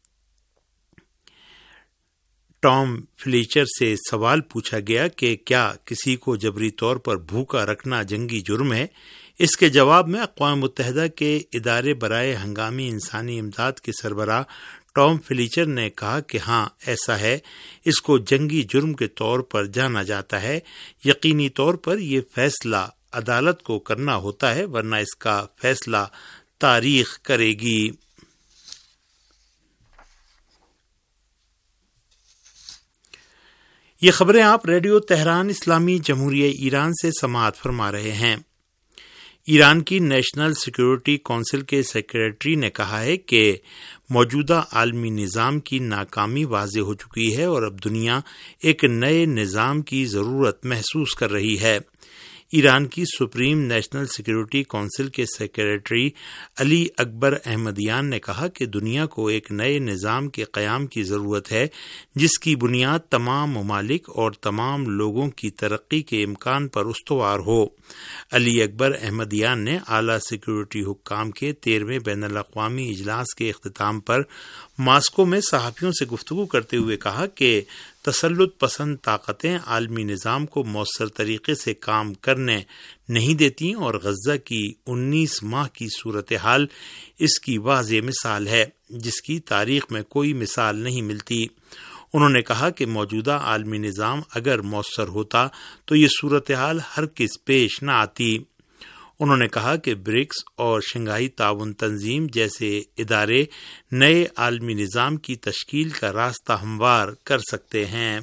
ٹام فلیچر سے سوال پوچھا گیا کہ کیا کسی کو جبری طور پر بھوکا رکھنا جنگی جرم ہے؟ اس کے جواب میں اقوام متحدہ کے ادارے برائے ہنگامی انسانی امداد کے سربراہ ٹام فلیچر نے کہا کہ ہاں ایسا ہے، اس کو جنگی جرم کے طور پر جانا جاتا ہے۔ یقینی طور پر یہ فیصلہ عدالت کو کرنا ہوتا ہے، ورنہ اس کا فیصلہ تاریخ کرے گی۔ یہ خبریں آپ ریڈیو تہران اسلامی جمہوریہ ایران سے سماعت فرما رہے ہیں۔ ایران کی نیشنل سیکیورٹی کونسل کے سیکریٹری نے کہا ہے کہ موجودہ عالمی نظام کی ناکامی واضح ہو چکی ہے اور اب دنیا ایک نئے نظام کی ضرورت محسوس کر رہی ہے۔ ایران کی سپریم نیشنل سیکیورٹی کونسل کے سیکریٹری علی اکبر احمدیان نے کہا کہ دنیا کو ایک نئے نظام کے قیام کی ضرورت ہے جس کی بنیاد تمام ممالک اور تمام لوگوں کی ترقی کے امکان پر استوار ہو۔ علی اکبر احمدیان نے اعلیٰ سیکیورٹی حکام کے تیرہویں بین الاقوامی اجلاس کے اختتام پر ماسکو میں صحافیوں سے گفتگو کرتے ہوئے کہا کہ تسلط پسند طاقتیں عالمی نظام کو مؤثر طریقے سے کام کرنے نہیں دیتی اور غزہ کی انیس ماہ کی صورتحال اس کی واضح مثال ہے، جس کی تاریخ میں کوئی مثال نہیں ملتی۔ انہوں نے کہا کہ موجودہ عالمی نظام اگر مؤثر ہوتا تو یہ صورتحال ہرگز پیش نہ آتی۔ انہوں نے کہا کہ برکس اور شنگھائی تعاون تنظیم جیسے ادارے نئے عالمی نظام کی تشکیل کا راستہ ہموار کر سکتے ہیں۔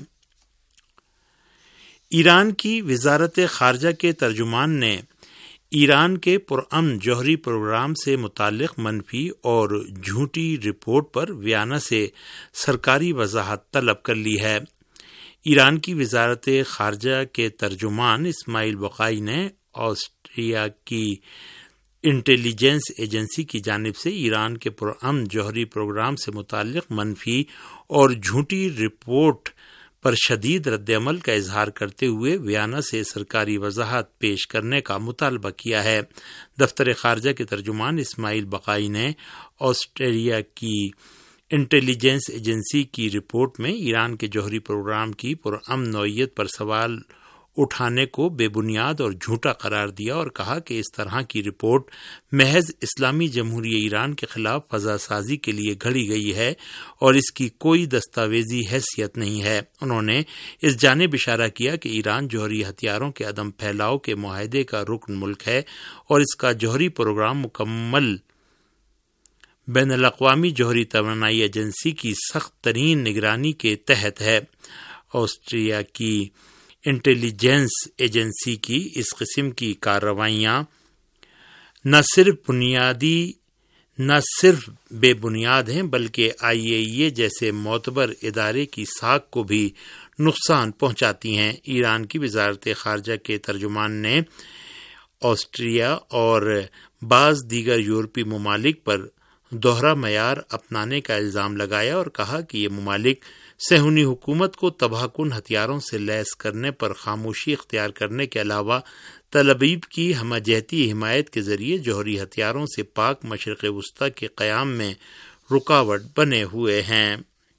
ایران کی وزارت خارجہ کے ترجمان نے ایران کے پرامن جوہری پروگرام سے متعلق منفی اور جھوٹی رپورٹ پر ویانا سے سرکاری وضاحت طلب کر لی ہے۔ ایران کی وزارت خارجہ کے ترجمان اسماعیل بقائی نے آسٹریا کی انٹیلیجنس ایجنسی کی جانب سے ایران کے پرامن جوہری پروگرام سے متعلق منفی اور جھوٹی رپورٹ پر شدید رد عمل کا اظہار کرتے ہوئے ویانا سے سرکاری وضاحت پیش کرنے کا مطالبہ کیا ہے۔ دفتر خارجہ کے ترجمان اسماعیل بقائی نے آسٹریلیا کی انٹیلیجنس ایجنسی کی رپورٹ میں ایران کے جوہری پروگرام کی پرامن نوعیت پر سوال اٹھانے کو بے بنیاد اور جھوٹا قرار دیا اور کہا کہ اس طرح کی رپورٹ محض اسلامی جمہوریہ ایران کے خلاف فضا سازی کے لیے گھڑی گئی ہے اور اس کی کوئی دستاویزی حیثیت نہیں ہے۔ انہوں نے اس جانب اشارہ کیا کہ ایران جوہری ہتھیاروں کے عدم پھیلاؤ کے معاہدے کا رکن ملک ہے اور اس کا جوہری پروگرام مکمل بین الاقوامی جوہری توانائی ایجنسی کی سخت ترین نگرانی کے تحت ہے۔ آسٹریا کی انٹیلیجنس ایجنسی کی اس قسم کی کارروائیاں نہ صرف بنیادی نہ صرف بے بنیاد ہیں بلکہ آئی اے ای اے جیسے معتبر ادارے کی ساکھ کو بھی نقصان پہنچاتی ہیں۔ ایران کی وزارت خارجہ کے ترجمان نے آسٹریا اور بعض دیگر یورپی ممالک پر دوہرا معیار اپنانے کا الزام لگایا اور کہا کہ یہ ممالک صہیونی حکومت کو تباہ کن ہتھیاروں سے لیس کرنے پر خاموشی اختیار کرنے کے علاوہ تل ابیب کی ہمہ جہتی حمایت کے ذریعے جوہری ہتھیاروں سے پاک مشرق وسطی کے قیام میں رکاوٹ بنے ہوئے ہیں۔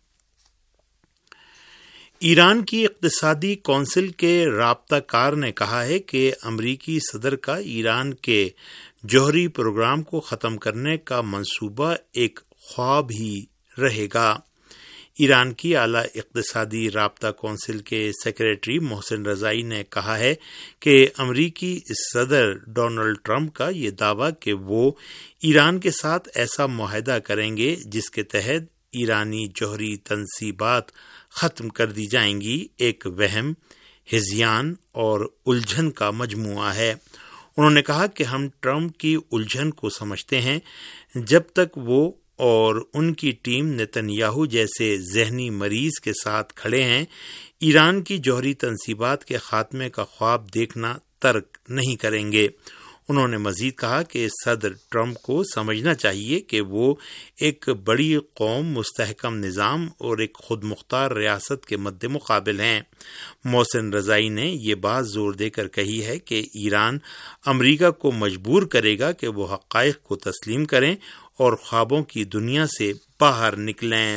ایران کی اقتصادی کونسل کے رابطہ کار نے کہا ہے کہ امریکی صدر کا ایران کے جوہری پروگرام کو ختم کرنے کا منصوبہ ایک خواب ہی رہے گا۔ ایران کی اعلیٰ اقتصادی رابطہ کونسل کے سیکریٹری محسن رضائی نے کہا ہے کہ امریکی صدر ڈونلڈ ٹرمپ کا یہ دعویٰ کہ وہ ایران کے ساتھ ایسا معاہدہ کریں گے جس کے تحت ایرانی جوہری تنصیبات ختم کر دی جائیں گی، ایک وہم، ہذیان اور الجھن کا مجموعہ ہے۔ انہوں نے کہا کہ ہم ٹرمپ کی الجھن کو سمجھتے ہیں۔ جب تک وہ اور ان کی ٹیم نتنیاہو جیسے ذہنی مریض کے ساتھ کھڑے ہیں، ایران کی جوہری تنصیبات کے خاتمے کا خواب دیکھنا ترک نہیں کریں گے۔ انہوں نے مزید کہا کہ صدر ٹرمپ کو سمجھنا چاہیے کہ وہ ایک بڑی قوم، مستحکم نظام اور ایک خود مختار ریاست کے مد مقابل ہیں۔ محسن رضائی نے یہ بات زور دے کر کہی ہے کہ ایران امریکہ کو مجبور کرے گا کہ وہ حقائق کو تسلیم کریں اور خوابوں کی دنیا سے باہر نکلیں۔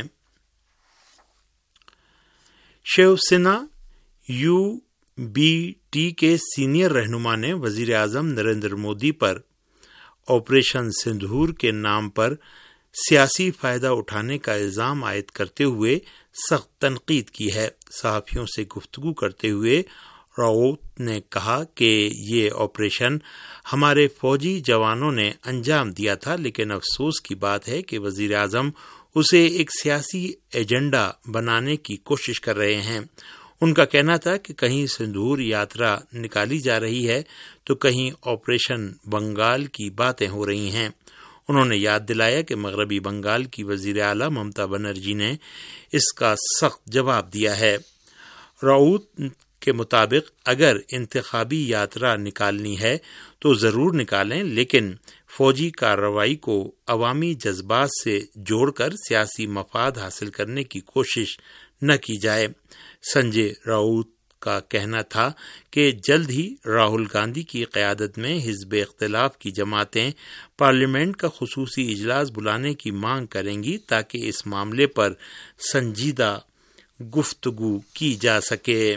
Shiv Sena U B T کے سینئر رہنما نے وزیر اعظم نریندر مودی پر آپریشن سندھور کے نام پر سیاسی فائدہ اٹھانے کا الزام عائد کرتے ہوئے سخت تنقید کی ہے۔ صحافیوں سے گفتگو کرتے ہوئے راؤت نے کہا کہ یہ آپریشن ہمارے فوجی جوانوں نے انجام دیا تھا، لیکن افسوس کی بات ہے کہ وزیر اعظم اسے ایک سیاسی ایجنڈا بنانے کی کوشش کر رہے ہیں۔ ان کا کہنا تھا کہ کہیں سندھور یاترا نکالی جا رہی ہے تو کہیں آپریشن بنگال کی باتیں ہو رہی ہیں۔ انہوں نے یاد دلایا کہ مغربی بنگال کی وزیر اعلیٰ ممتا بنرجی نے اس کا سخت جواب دیا ہے۔ راؤت کے مطابق اگر انتخابی یاترا نکالنی ہے تو ضرور نکالیں، لیکن فوجی کارروائی کو عوامی جذبات سے جوڑ کر سیاسی مفاد حاصل کرنے کی کوشش نہ کی جائے۔ سنجے راؤت کا کہنا تھا کہ جلد ہی راہل گاندھی کی قیادت میں حزب اختلاف کی جماعتیں پارلیمنٹ کا خصوصی اجلاس بلانے کی مانگ کریں گی تاکہ اس معاملے پر سنجیدہ گفتگو کی جا سکے۔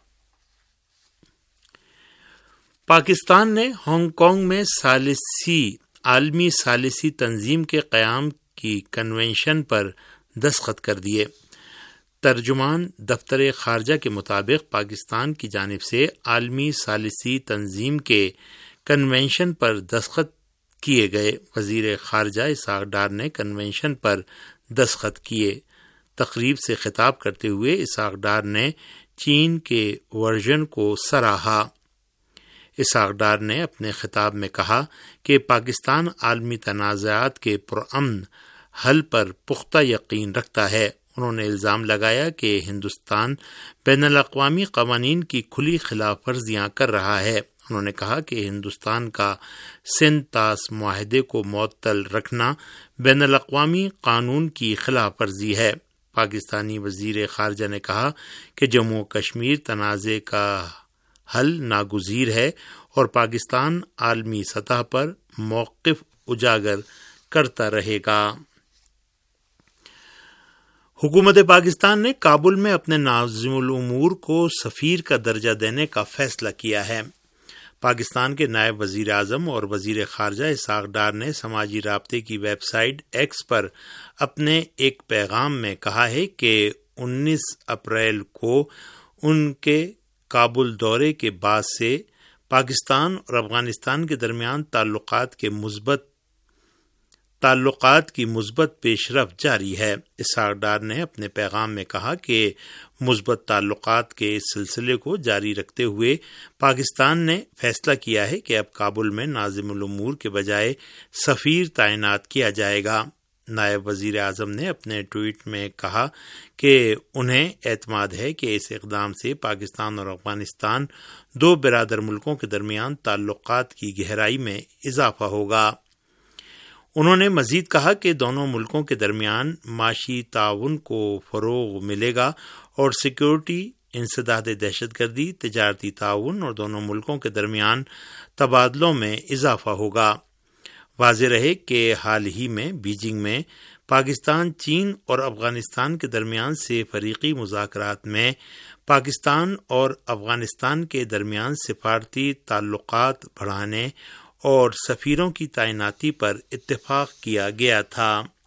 پاکستان نے ہانگ کانگ میں ثالثی عالمی ثالثی تنظیم کے قیام کی کنونشن پر دستخط کر دیے۔ ترجمان دفتر خارجہ کے مطابق پاکستان کی جانب سے عالمی ثالثی تنظیم کے کنونشن پر دستخط کیے گئے۔ وزیر خارجہ اسحاق ڈار نے کنونشن پر دستخط کیے۔ تقریب سے خطاب کرتے ہوئے اسحاق ڈار نے چین کے ورژن کو سراہا۔ اسحاق ڈار نے اپنے خطاب میں کہا کہ پاکستان عالمی تنازعات کے پرامن حل پر پختہ یقین رکھتا ہے۔ انہوں نے الزام لگایا کہ ہندوستان بین الاقوامی قوانین کی کھلی خلاف ورزیاں کر رہا ہے۔ انہوں نے کہا کہ ہندوستان کا سندھ طاس معاہدے کو معطل رکھنا بین الاقوامی قانون کی خلاف ورزی ہے۔ پاکستانی وزیر خارجہ نے کہا کہ جموں و کشمیر تنازع کا حل ناگزیر ہے اور پاکستان عالمی سطح پر موقف اجاگر کرتا رہے گا۔ حکومت پاکستان نے کابل میں اپنے ناظم الامور کو سفیر کا درجہ دینے کا فیصلہ کیا ہے۔ پاکستان کے نائب وزیر اعظم اور وزیر خارجہ اسحاق ڈار نے سماجی رابطے کی ویب سائٹ ایکس پر اپنے ایک پیغام میں کہا ہے کہ انیس اپریل کو ان کے کابل دورے کے بعد سے پاکستان اور افغانستان کے درمیان تعلقات کے مثبت تعلقات کی مثبت پیش رفت جاری ہے۔ اسحاق ڈار نے اپنے پیغام میں کہا کہ مثبت تعلقات کے اس سلسلے کو جاری رکھتے ہوئے پاکستان نے فیصلہ کیا ہے کہ اب کابل میں ناظم الامور کے بجائے سفیر تعینات کیا جائے گا۔ نائب وزیر اعظم نے اپنے ٹویٹ میں کہا کہ انہیں اعتماد ہے کہ اس اقدام سے پاکستان اور افغانستان دو برادر ملکوں کے درمیان تعلقات کی گہرائی میں اضافہ ہوگا۔ انہوں نے مزید کہا کہ دونوں ملکوں کے درمیان معاشی تعاون کو فروغ ملے گا اور سیکورٹی، انسداد دہشت گردی، تجارتی تعاون اور دونوں ملکوں کے درمیان تبادلوں میں اضافہ ہوگا۔ واضح رہے کہ حال ہی میں بیجنگ میں پاکستان، چین اور افغانستان کے درمیان سے فریقی مذاکرات میں پاکستان اور افغانستان کے درمیان سفارتی تعلقات بڑھانے اور سفیروں کی تعیناتی پر اتفاق کیا گیا تھا۔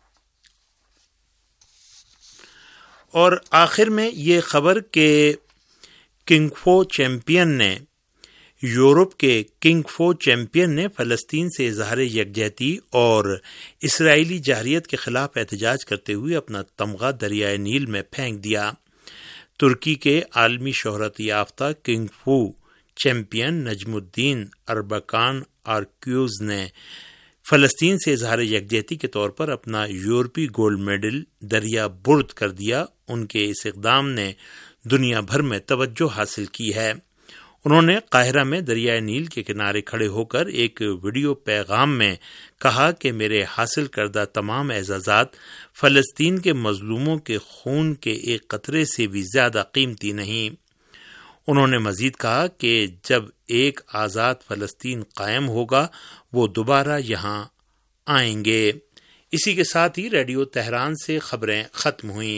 اور آخر میں یہ خبر کہ کنگ فو چیمپئن نے یورپ کے کنگ فو چیمپئن نے فلسطین سے اظہار یکجہتی اور اسرائیلی جارحیت کے خلاف احتجاج کرتے ہوئے اپنا تمغہ دریائے نیل میں پھینک دیا۔ ترکی کے عالمی شہرت یافتہ کنگ فو چیمپئن نجم الدین اربکان آرکیوز نے فلسطین سے اظہار یکجہتی کے طور پر اپنا یورپی گولڈ میڈل دریا برد کر دیا۔ ان کے اس اقدام نے دنیا بھر میں توجہ حاصل کی ہے۔ انہوں نے قاہرہ میں دریائے نیل کے کنارے کھڑے ہو کر ایک ویڈیو پیغام میں کہا کہ میرے حاصل کردہ تمام اعزازات فلسطین کے مظلوموں کے خون کے ایک قطرے سے بھی زیادہ قیمتی نہیں۔ انہوں نے مزید کہا کہ جب ایک آزاد فلسطین قائم ہوگا وہ دوبارہ یہاں آئیں گے۔ اسی کے ساتھ ہی ریڈیو تہران سے خبریں ختم ہوئیں۔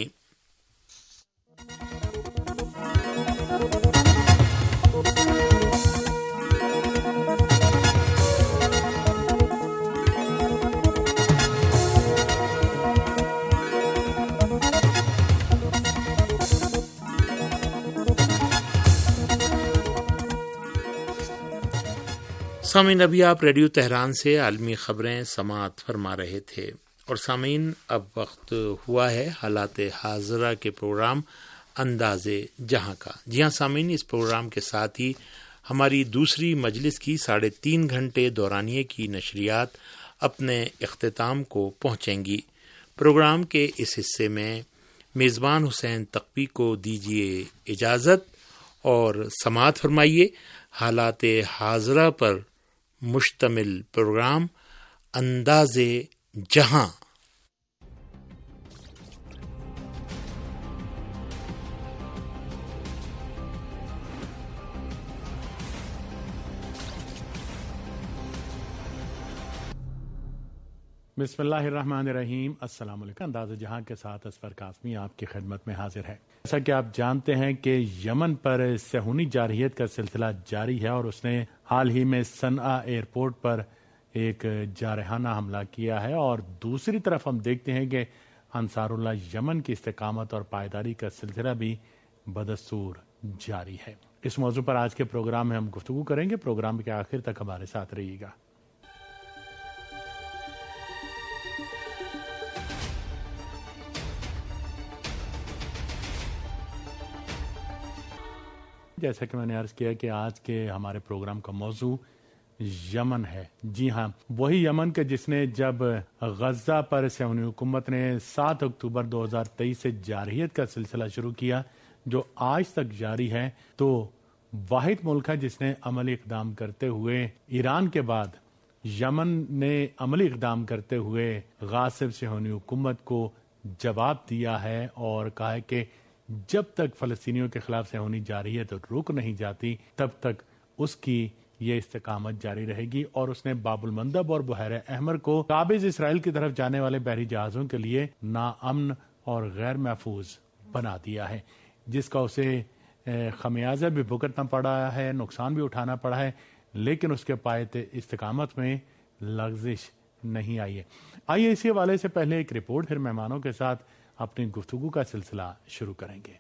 سامعین، ابھی آپ ریڈیو تہران سے عالمی خبریں سماعت فرما رہے تھے، اور سامعین اب وقت ہوا ہے حالات حاضرہ کے پروگرام انداز جہاں کا۔ جی ہاں سامعین، اس پروگرام کے ساتھ ہی ہماری دوسری مجلس کی ساڑھے تین گھنٹے دورانیے کی نشریات اپنے اختتام کو پہنچیں گی۔ پروگرام کے اس حصے میں میزبان حسین تقوی کو دیجیے اجازت اور سماعت فرمائیے حالات حاضرہ پر مشتمل پروگرام انداز جہاں۔ بسم اللہ الرحمن الرحیم. السلام علیکم. انداز جہاں کے ساتھ اسفر قاسمی آپ کی خدمت میں حاضر ہے. جیسا کہ آپ جانتے ہیں کہ یمن پر صہیونی جارحیت کا سلسلہ جاری ہے اور اس نے حال ہی میں صنعاء ایئرپورٹ پر ایک جارحانہ حملہ کیا ہے، اور دوسری طرف ہم دیکھتے ہیں کہ انصار اللہ یمن کی استقامت اور پائیداری کا سلسلہ بھی بدستور جاری ہے. اس موضوع پر آج کے پروگرام میں ہم گفتگو کریں گے. پروگرام کے آخر تک ہمارے ساتھ رہیے گا. جیسا کہ میں نے عرض کیا کہ آج کے ہمارے پروگرام کا موضوع یمن ہے. جی ہاں، وہی یمن کے جس نے جب غزہ پر صہیونی حکومت نے سات اکتوبر دو ہزار تیئیس سے جارحیت کا سلسلہ شروع کیا جو آج تک جاری ہے، تو واحد ملک ہے جس نے عملی اقدام کرتے ہوئے ایران کے بعد یمن نے عملی اقدام کرتے ہوئے غاصب صہیونی حکومت کو جواب دیا ہے اور کہا ہے کہ جب تک فلسطینیوں کے خلاف صہیونی جارحیت رک نہیں جاتی تب تک اس کی یہ استقامت جاری رہے گی. اور اس نے باب المندب اور بحیرہ احمر کو قابض اسرائیل کی طرف جانے والے بحری جہازوں کے لیے ناامن اور غیر محفوظ بنا دیا ہے، جس کا اسے خمیازہ بھی بھگتنا پڑا ہے، نقصان بھی اٹھانا پڑا ہے، لیکن اس کے پائے استقامت میں لغزش نہیں آئی ہے. آئیے اسی حوالے سے پہلے ایک رپورٹ، پھر مہمانوں کے ساتھ اپنی گفتگو کا سلسلہ شروع کریں گے.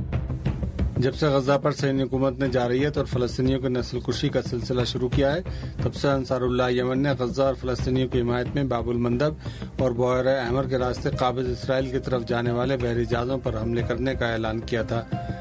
جب سے غزہ پر صہیونی حکومت نے جارحیت اور فلسطینیوں کی نسل کشی کا سلسلہ شروع کیا ہے، تب سے انصار اللہ یمن نے غزہ اور فلسطینیوں کی حمایت میں باب المندب اور بحیرہ احمر کے راستے قابض اسرائیل کی طرف جانے والے بحری جہازوں پر حملے کرنے کا اعلان کیا تھا،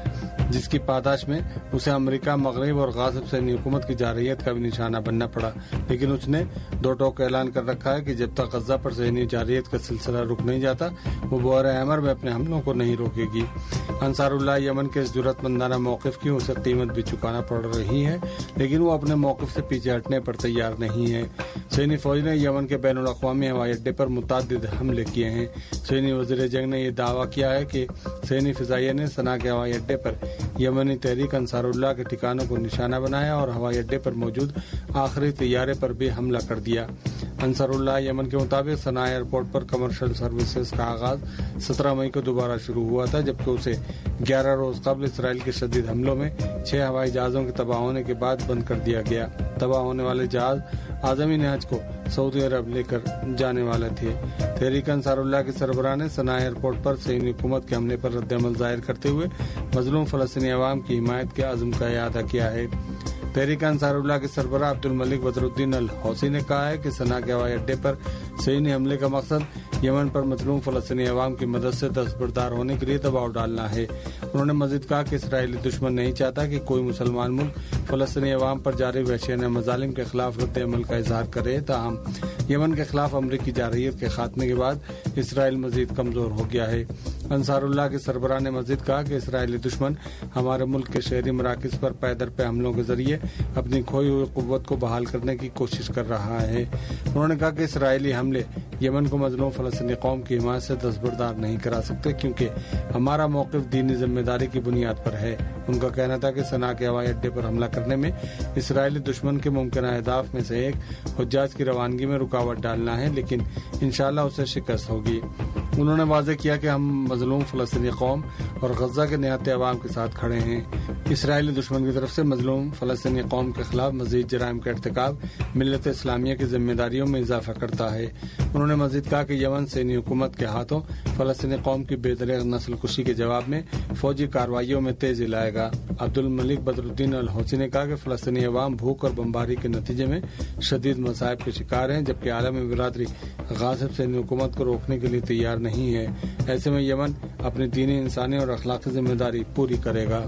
جس کی پاداش میں اسے امریکہ، مغرب اور غاصب صہیونی حکومت کی جارحیت کا بھی نشانہ بننا پڑا. لیکن اس نے دو ٹوک اعلان کر رکھا ہے کہ جب تک غزہ پر صہیونی جارحیت کا سلسلہ رک نہیں جاتا وہ بحیرہ احمر میں اپنے حملوں کو نہیں روکے گی. انصار اللہ یمن کے اس جرأت مندانہ موقف کی اسے قیمت بھی چکانا پڑ رہی ہے، لیکن وہ اپنے موقف سے پیچھے ہٹنے پر تیار نہیں ہے. صہیونی فوج نے یمن کے بین الاقوامی ہوائی اڈے پر متعدد حملے کیے ہیں. صہیونی وزیر جنگ نے یہ دعویٰ کیا ہے کہ صہیونی فضائیہ نے صنعاء کے ہوائی اڈے پر یمنی تحریک انصار اللہ کے ٹھکانوں کو نشانہ بنایا اور ہوائی اڈے پر موجود آخری طیارے پر بھی حملہ کر دیا. انصار اللہ یمن کے مطابق صنعاء ایئرپورٹ پر کمرشل سروسز کا آغاز سترہ مئی کو دوبارہ شروع ہوا تھا، جبکہ اسے گیارہ روز قبل اسرائیل کے شدید حملوں میں چھ ہوائی جہازوں کے تباہ ہونے کے بعد بند کر دیا گیا. تباہ ہونے والے جہاز عازمین حج کو سعودی عرب لے کر جانے والے تھے. تحریک انصار اللہ کے سربراہ نے صنعاء ایئرپورٹ پر صہیونی حکومت کے حملے پر رد عمل ظاہر کرتے ہوئے مظلوم فلسطینی عوام کی حمایت کے عزم کا اعادہ کیا ہے. تحریک انصار اللہ کے سربراہ عبد الملک بدر الدین الحوثی نے کہا ہے کہ صنعاء کے ہوائی اڈے پر صہیونی حملے کا مقصد یمن پر مظلوم فلسطینی عوام کی مدد سے دستبردار ہونے کے لیے دباؤ ڈالنا ہے. انہوں نے مزید کہا کہ اسرائیلی دشمن نہیں چاہتا کہ کوئی مسلمان ملک فلسطینی عوام پر جاری وحشیانہ مظالم کے خلاف رد عمل کا اظہار کرے. تاہم یمن کے خلاف امریکی جارحیت کے خاتمے کے بعد اسرائیل مزید کمزور ہو گیا ہے. انصار اللہ کے سربراہ نے مزید کہا کہ اسرائیلی دشمن ہمارے ملک کے شہری مراکز پر پے در پے حملوں کے ذریعے اپنی کھوئی ہوئی قوت کو بحال کرنے کی کوشش کر رہا ہے. انہوں نے کہا کہ اسرائیلی حملے یمن کو مظلوم فلسطینی قوم کی حمایت سے دستبردار نہیں کرا سکتے، کیونکہ ہمارا موقف دینی ذمہ داری کی بنیاد پر ہے. ان کا کہنا تھا کہ صنعاء کے ہوائی اڈے پر حملہ کرنے میں اسرائیلی دشمن کے ممکنہ اہداف میں سے ایک حجاج کی روانگی میں رکاوٹ ڈالنا ہے، لیکن انشاءاللہ اسے شکست ہوگی. انہوں نے واضح کیا کہ ہم مظلوم فلسطینی قوم اور غزہ کے نہتے عوام کے ساتھ کھڑے ہیں. اسرائیلی دشمن کی طرف سے مظلوم فلسطینی قوم کے خلاف مزید جرائم کا ارتکاب ملت اسلامیہ کی ذمہ داریوں میں اضافہ کرتا ہے. انہوں نے مزید کہا کہ یمن صہیونی حکومت کے ہاتھوں فلسطینی قوم کی بے دریغ نسل کشی کے جواب میں فوجی کارروائیوں میں تیزی لائے گا. عبد الملک بدر الدین الحوثی نے کہا کہ فلسطینی عوام بھوک اور بمباری کے نتیجے میں شدید مصائب کے شکار ہیں، جبکہ عالمی برادری غاصب صہیونی حکومت کو روکنے کے لیے تیار نہیں ہے. ایسے میں یمن اپنی دینی، انسانی اور اخلاقی ذمہ داری پوری کرے گا.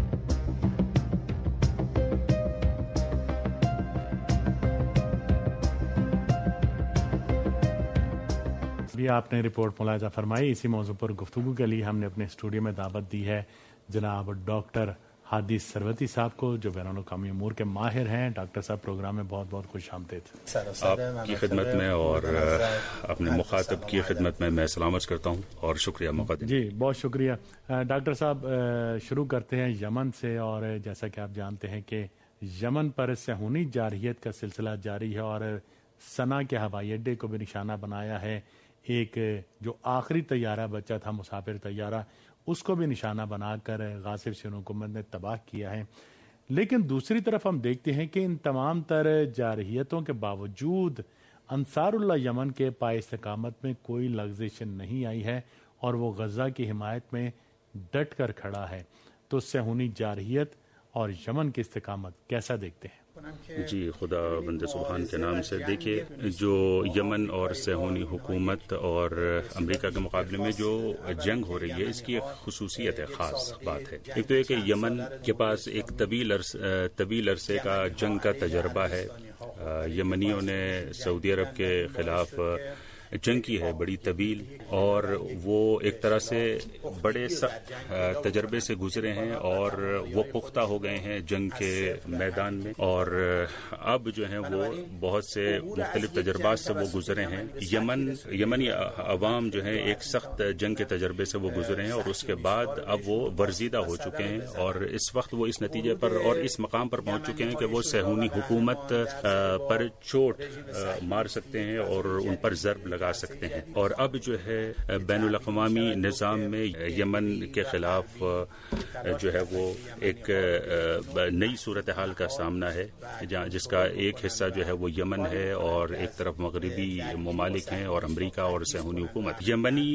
بھی آپ نے رپورٹ ملاحظہ فرمائی. اسی موضوع پر گفتگو کے لیے ہم نے اپنے اسٹوڈیو میں دعوت دی ہے جناب ڈاکٹر ہادی سروتی صاحب کو، جو بین الاقوامی امور کے ماہر ہیں. ڈاکٹر صاحب پروگرام میں بہت بہت خوش آمدید. آپ کی خدمت میں اور اپنے مخاطب کی خدمت میں میں سلامت کرتا ہوں اور شکریہ موقع دینے. جی بہت شکریہ. ڈاکٹر صاحب شروع کرتے ہیں یمن سے، اور جیسا کہ آپ جانتے ہیں کہ یمن پر صہیونی جارحیت کا سلسلہ جاری ہے اور سنا کے ہوائی اڈے کو بھی نشانہ بنایا ہے، ایک جو آخری طیارہ بچا تھا مسافر طیارہ اس کو بھی نشانہ بنا کر غاصب سیون حکومت نے تباہ کیا ہے۔ لیکن دوسری طرف ہم دیکھتے ہیں کہ ان تمام تر جارحیتوں کے باوجود انصار اللہ یمن کے پائے استقامت میں کوئی لغزش نہیں آئی ہے اور وہ غزہ کی حمایت میں ڈٹ کر کھڑا ہے۔ تو صہیونی جارحیت اور یمن کی استقامت کیسا دیکھتے ہیں؟ جی، خدا بند سبحان کے نام سے دیکھیے، جو یمن اور صہیونی حکومت اور امریکہ کے مقابلے میں جو جنگ ہو رہی ہے اس کی ایک خصوصیت ہے، خاص بات ہے۔ ایک تو یہ کہ یمن کے پاس ایک طویل عرصے طویل عرصے کا جنگ کا تجربہ ہے۔ یمنیوں نے سعودی عرب کے خلاف جنگ کی ہے بڑی طویل، اور وہ ایک طرح سے بڑے سخت تجربے سے گزرے ہیں اور وہ پختہ ہو گئے ہیں جنگ کے میدان میں، اور اب جو ہیں وہ بہت سے مختلف تجربات سے وہ گزرے ہیں۔ یمن یمنی عوام جو ہیں ایک سخت جنگ کے تجربے سے وہ گزرے ہیں، اور اس کے بعد اب وہ ورزیدہ ہو چکے ہیں، اور اس وقت وہ اس نتیجے پر اور اس مقام پر پہنچ چکے ہیں کہ وہ صہیونی حکومت پر چوٹ مار سکتے ہیں اور ان پر ضرب لگا لگا سکتے ہیں۔ اور اب جو ہے بین الاقوامی نظام میں یمن کے خلاف جو ہے وہ ایک نئی صورتحال کا سامنا ہے، جس کا ایک حصہ جو ہے وہ یمن ہے اور ایک طرف مغربی ممالک ہیں اور امریکہ اور صہیونی حکومت۔ یمنی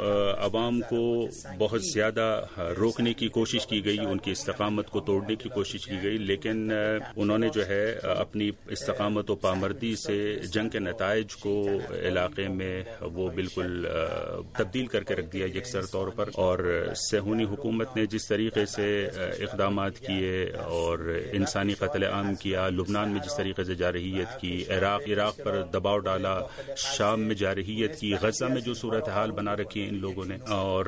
عوام کو بہت زیادہ روکنے کی کوشش کی گئی، ان کی استقامت کو توڑنے کی کوشش کی گئی، لیکن انہوں نے جو ہے اپنی استقامت و پامردی سے جنگ کے نتائج کو علاقے میں وہ بالکل تبدیل کر کے رکھ دیا یکسر طور پر۔ اور صہیونی حکومت نے جس طریقے سے اقدامات کیے اور انسانی قتل عام کیا، لبنان میں جس طریقے سے جارحیت کی، عراق عراق پر دباؤ ڈالا، شام میں جارحیت کی، غزہ میں جو صورتحال بنا رکھی ہے ان لوگوں نے، اور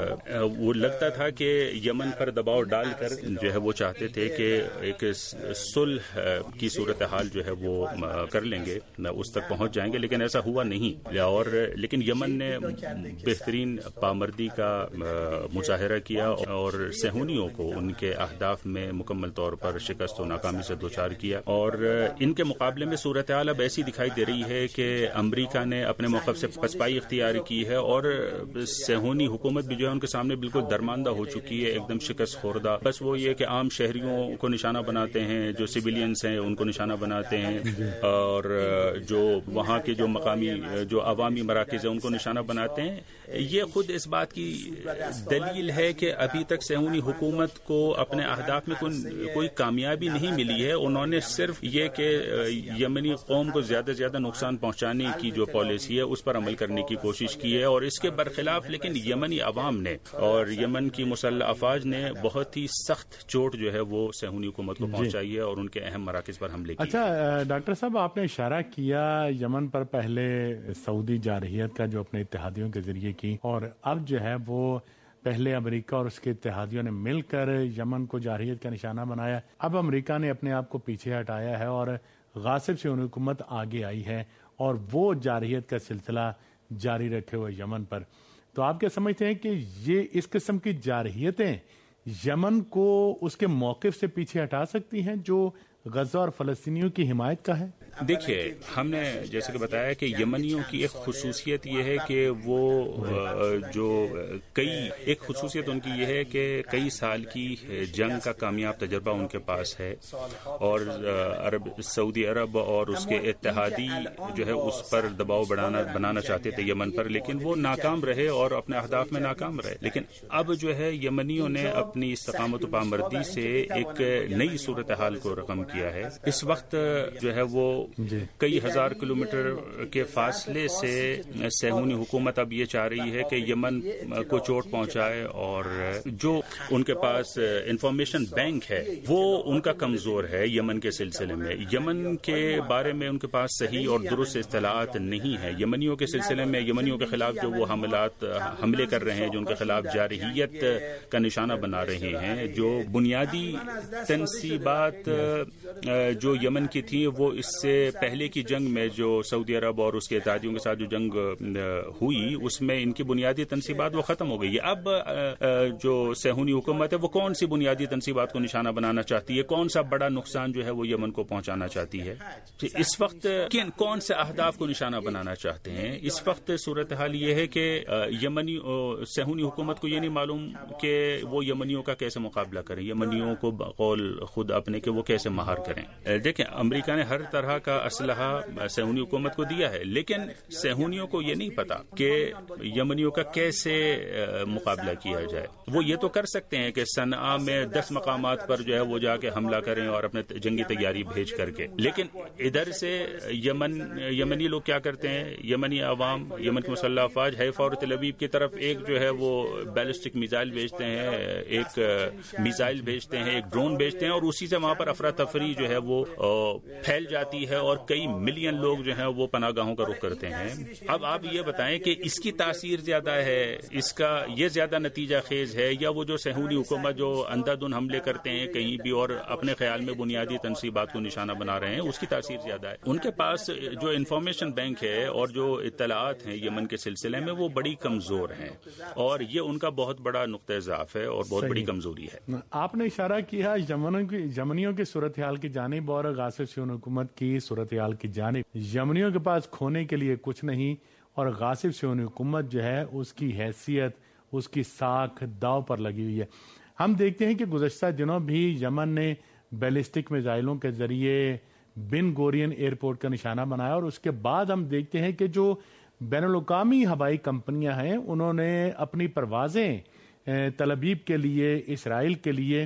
وہ لگتا تھا کہ یمن پر دباؤ ڈال کر جو ہے وہ چاہتے تھے کہ ایک صلح کی صورتحال جو ہے وہ کر لیں گے، اس تک پہنچ جائیں گے، لیکن ایسا ہوا نہیں۔ اور لیکن یمن نے بہترین پامردی کا مظاہرہ کیا اور صہیونیوں کو ان کے اہداف میں مکمل طور پر شکست و ناکامی سے دوچار کیا۔ اور ان کے مقابلے میں صورتحال اب ایسی دکھائی دے رہی ہے کہ امریکہ نے اپنے موقف سے پسپائی اختیار کی ہے اور صہیونی حکومت بھی جو ہے ان کے سامنے بالکل درماندہ ہو چکی ہے، ایک دم شکست خوردہ۔ بس وہ یہ کہ عام شہریوں کو نشانہ بناتے ہیں، جو سویلینز ہیں ان کو نشانہ بناتے ہیں، اور جو وہاں کے جو مقامی جو عوامی مراکز ہیں ان کو نشانہ بناتے ہیں۔ یہ خود اس بات کی دلیل ہے کہ ابھی تک صہیونی حکومت کو اپنے اہداف میں کوئی کامیابی نہیں ملی ہے۔ انہوں نے صرف یہ کہ یمنی قوم کو زیادہ سے زیادہ نقصان پہنچانے کی جو پالیسی ہے اس پر عمل کرنے کی کوشش کی ہے، اور اس کے برخلاف لیکن یمنی عوام نے اور یمن کی مسلح افواج نے بہت ہی سخت چوٹ جو ہے وہ صہیونی حکومت کو پہنچائی ہے اور ان کے اہم مراکز پر حملے کیے۔ اچھا ڈاکٹر صاحب، آپ نے اشارہ کیا یمن پر پہلے سعودی جارحیت کا جو اپنے اتحادیوں کے ذریعے کی، اور اب جو ہے وہ پہلے امریکہ اور اس کے اتحادیوں نے مل کر یمن کو جارحیت کا نشانہ بنایا، اب امریکہ نے اپنے آپ کو پیچھے ہٹایا ہے اور غاصب سے ان حکومت آگے آئی ہے اور وہ جارحیت کا سلسلہ جاری رکھے ہوئے یمن پر۔ تو آپ کیا سمجھتے ہیں کہ یہ اس قسم کی جارحیتیں یمن کو اس کے موقف سے پیچھے ہٹا سکتی ہیں جو غزہ اور فلسطینیوں کی حمایت کا ہے؟ دیکھیے، ہم نے جیسے کہ بتایا کہ یمنیوں کی ایک خصوصیت یہ ہے کہ وہ جو کئی ایک خصوصیت ان کی یہ ہے کہ کئی سال کی جنگ کا کامیاب تجربہ ان کے پاس ہے، اور عرب سعودی عرب اور اس کے اتحادی جو ہے اس پر دباؤ بڑھانا بنانا چاہتے تھے یمن پر، لیکن وہ ناکام رہے اور اپنے اہداف میں ناکام رہے۔ لیکن اب جو ہے یمنیوں نے اپنی استقامت و پامردی سے ایک نئی صورتحال کو رقم کیا ہے۔ اس وقت جو ہے وہ کئی ہزار کلومیٹر کے فاصلے سے صہیونی حکومت اب یہ چاہ رہی ہے کہ یمن کو چوٹ پہنچائے، اور جو ان کے پاس انفارمیشن بینک ہے وہ ان کا کمزور ہے یمن کے سلسلے میں۔ یمن کے بارے میں ان کے پاس صحیح اور درست اطلاعات نہیں ہے۔ یمنیوں کے سلسلے میں یمنیوں کے خلاف جو وہ حملات حملے کر رہے ہیں، جو ان کے خلاف جارحیت کا نشانہ بنا رہے ہیں، جو بنیادی تنصیبات جو یمن کی تھیں وہ اس سے پہلے کی جنگ میں جو سعودی عرب اور اس کے اتحادیوں کے ساتھ جو جنگ ہوئی اس میں ان کی بنیادی تنصیبات وہ ختم ہو گئی ہے. اب جو صہیونی حکومت ہے وہ کون سی بنیادی تنصیبات کو نشانہ بنانا چاہتی ہے, کون سا بڑا نقصان جو ہے وہ یمن کو پہنچانا چاہتی ہے, اس وقت کن کون سے اہداف کو نشانہ بنانا چاہتے ہیں. اس وقت صورتحال یہ ہے کہ یمنی صہیونی حکومت کو یہ نہیں معلوم کہ وہ یمنیوں کا کیسے مقابلہ کریں, یمنیوں کو بقول خود اپنے کہ وہ کیسے مہار کریں. دیکھیں امریکہ نے ہر طرح کا اسلحہ صہیونی حکومت کو دیا ہے, لیکن صہیونیوں کو یہ نہیں پتا کہ یمنیوں کا کیسے مقابلہ کیا جائے. وہ یہ تو کر سکتے ہیں کہ صنعاء میں دس مقامات پر جو ہے وہ جا کے حملہ کریں اور اپنے جنگی تیاری بھیج کر کے, لیکن ادھر سے یمن یمنی لوگ کیا کرتے ہیں, یمنی عوام یمن کی مسلح افواج حیفا اور تل ابیب کی طرف ایک جو ہے وہ بیلسٹک میزائل بھیجتے ہیں, ایک میزائل بھیجتے ہیں, ایک ڈرون بھیجتے ہیں, اور اسی سے وہاں پر افراتفری جو ہے وہ پھیل جاتی ہے اور کئی ملین لوگ جو ہیں وہ پناہ گاہوں کا رخ کرتے ہیں. اب آپ یہ بتائیں کہ اس کی تاثیر زیادہ ہے, اس کا یہ زیادہ نتیجہ خیز ہے, یا وہ جو صہیونی حکومت جو اندھا دھند حملے کرتے ہیں کہیں بھی اور اپنے خیال میں بنیادی تنصیبات کو نشانہ بنا رہے ہیں, اس کی تاثیر زیادہ ہے. ان کے پاس جو انفارمیشن بینک ہے اور جو اطلاعات ہیں یمن کے سلسلے میں وہ بڑی کمزور ہیں, اور یہ ان کا بہت بڑا نقطہ ضعف ہے اور بہت بڑی کمزوری ہے. آپ نے اشارہ کیا یمنیوں کی صورتحال کی جانب اور غاصب صہیونی حکومت کی صورتحال کی جانب. یمنیوں کے پاس کھونے کے لیے کچھ نہیں, اور غاصب صہیونی حکومت جو ہے اس کی حیثیت اس کی ساکھ داؤ پر لگی ہوئی ہے. ہم دیکھتے ہیں کہ گزشتہ دنوں بھی یمن نے بیلسٹک میزائلوں کے ذریعے بن گورین ایئرپورٹ کا نشانہ بنایا, اور اس کے بعد ہم دیکھتے ہیں کہ جو بین الاقوامی ہوائی کمپنیاں ہیں انہوں نے اپنی پروازیں تل ابیب کے لیے اسرائیل کے لیے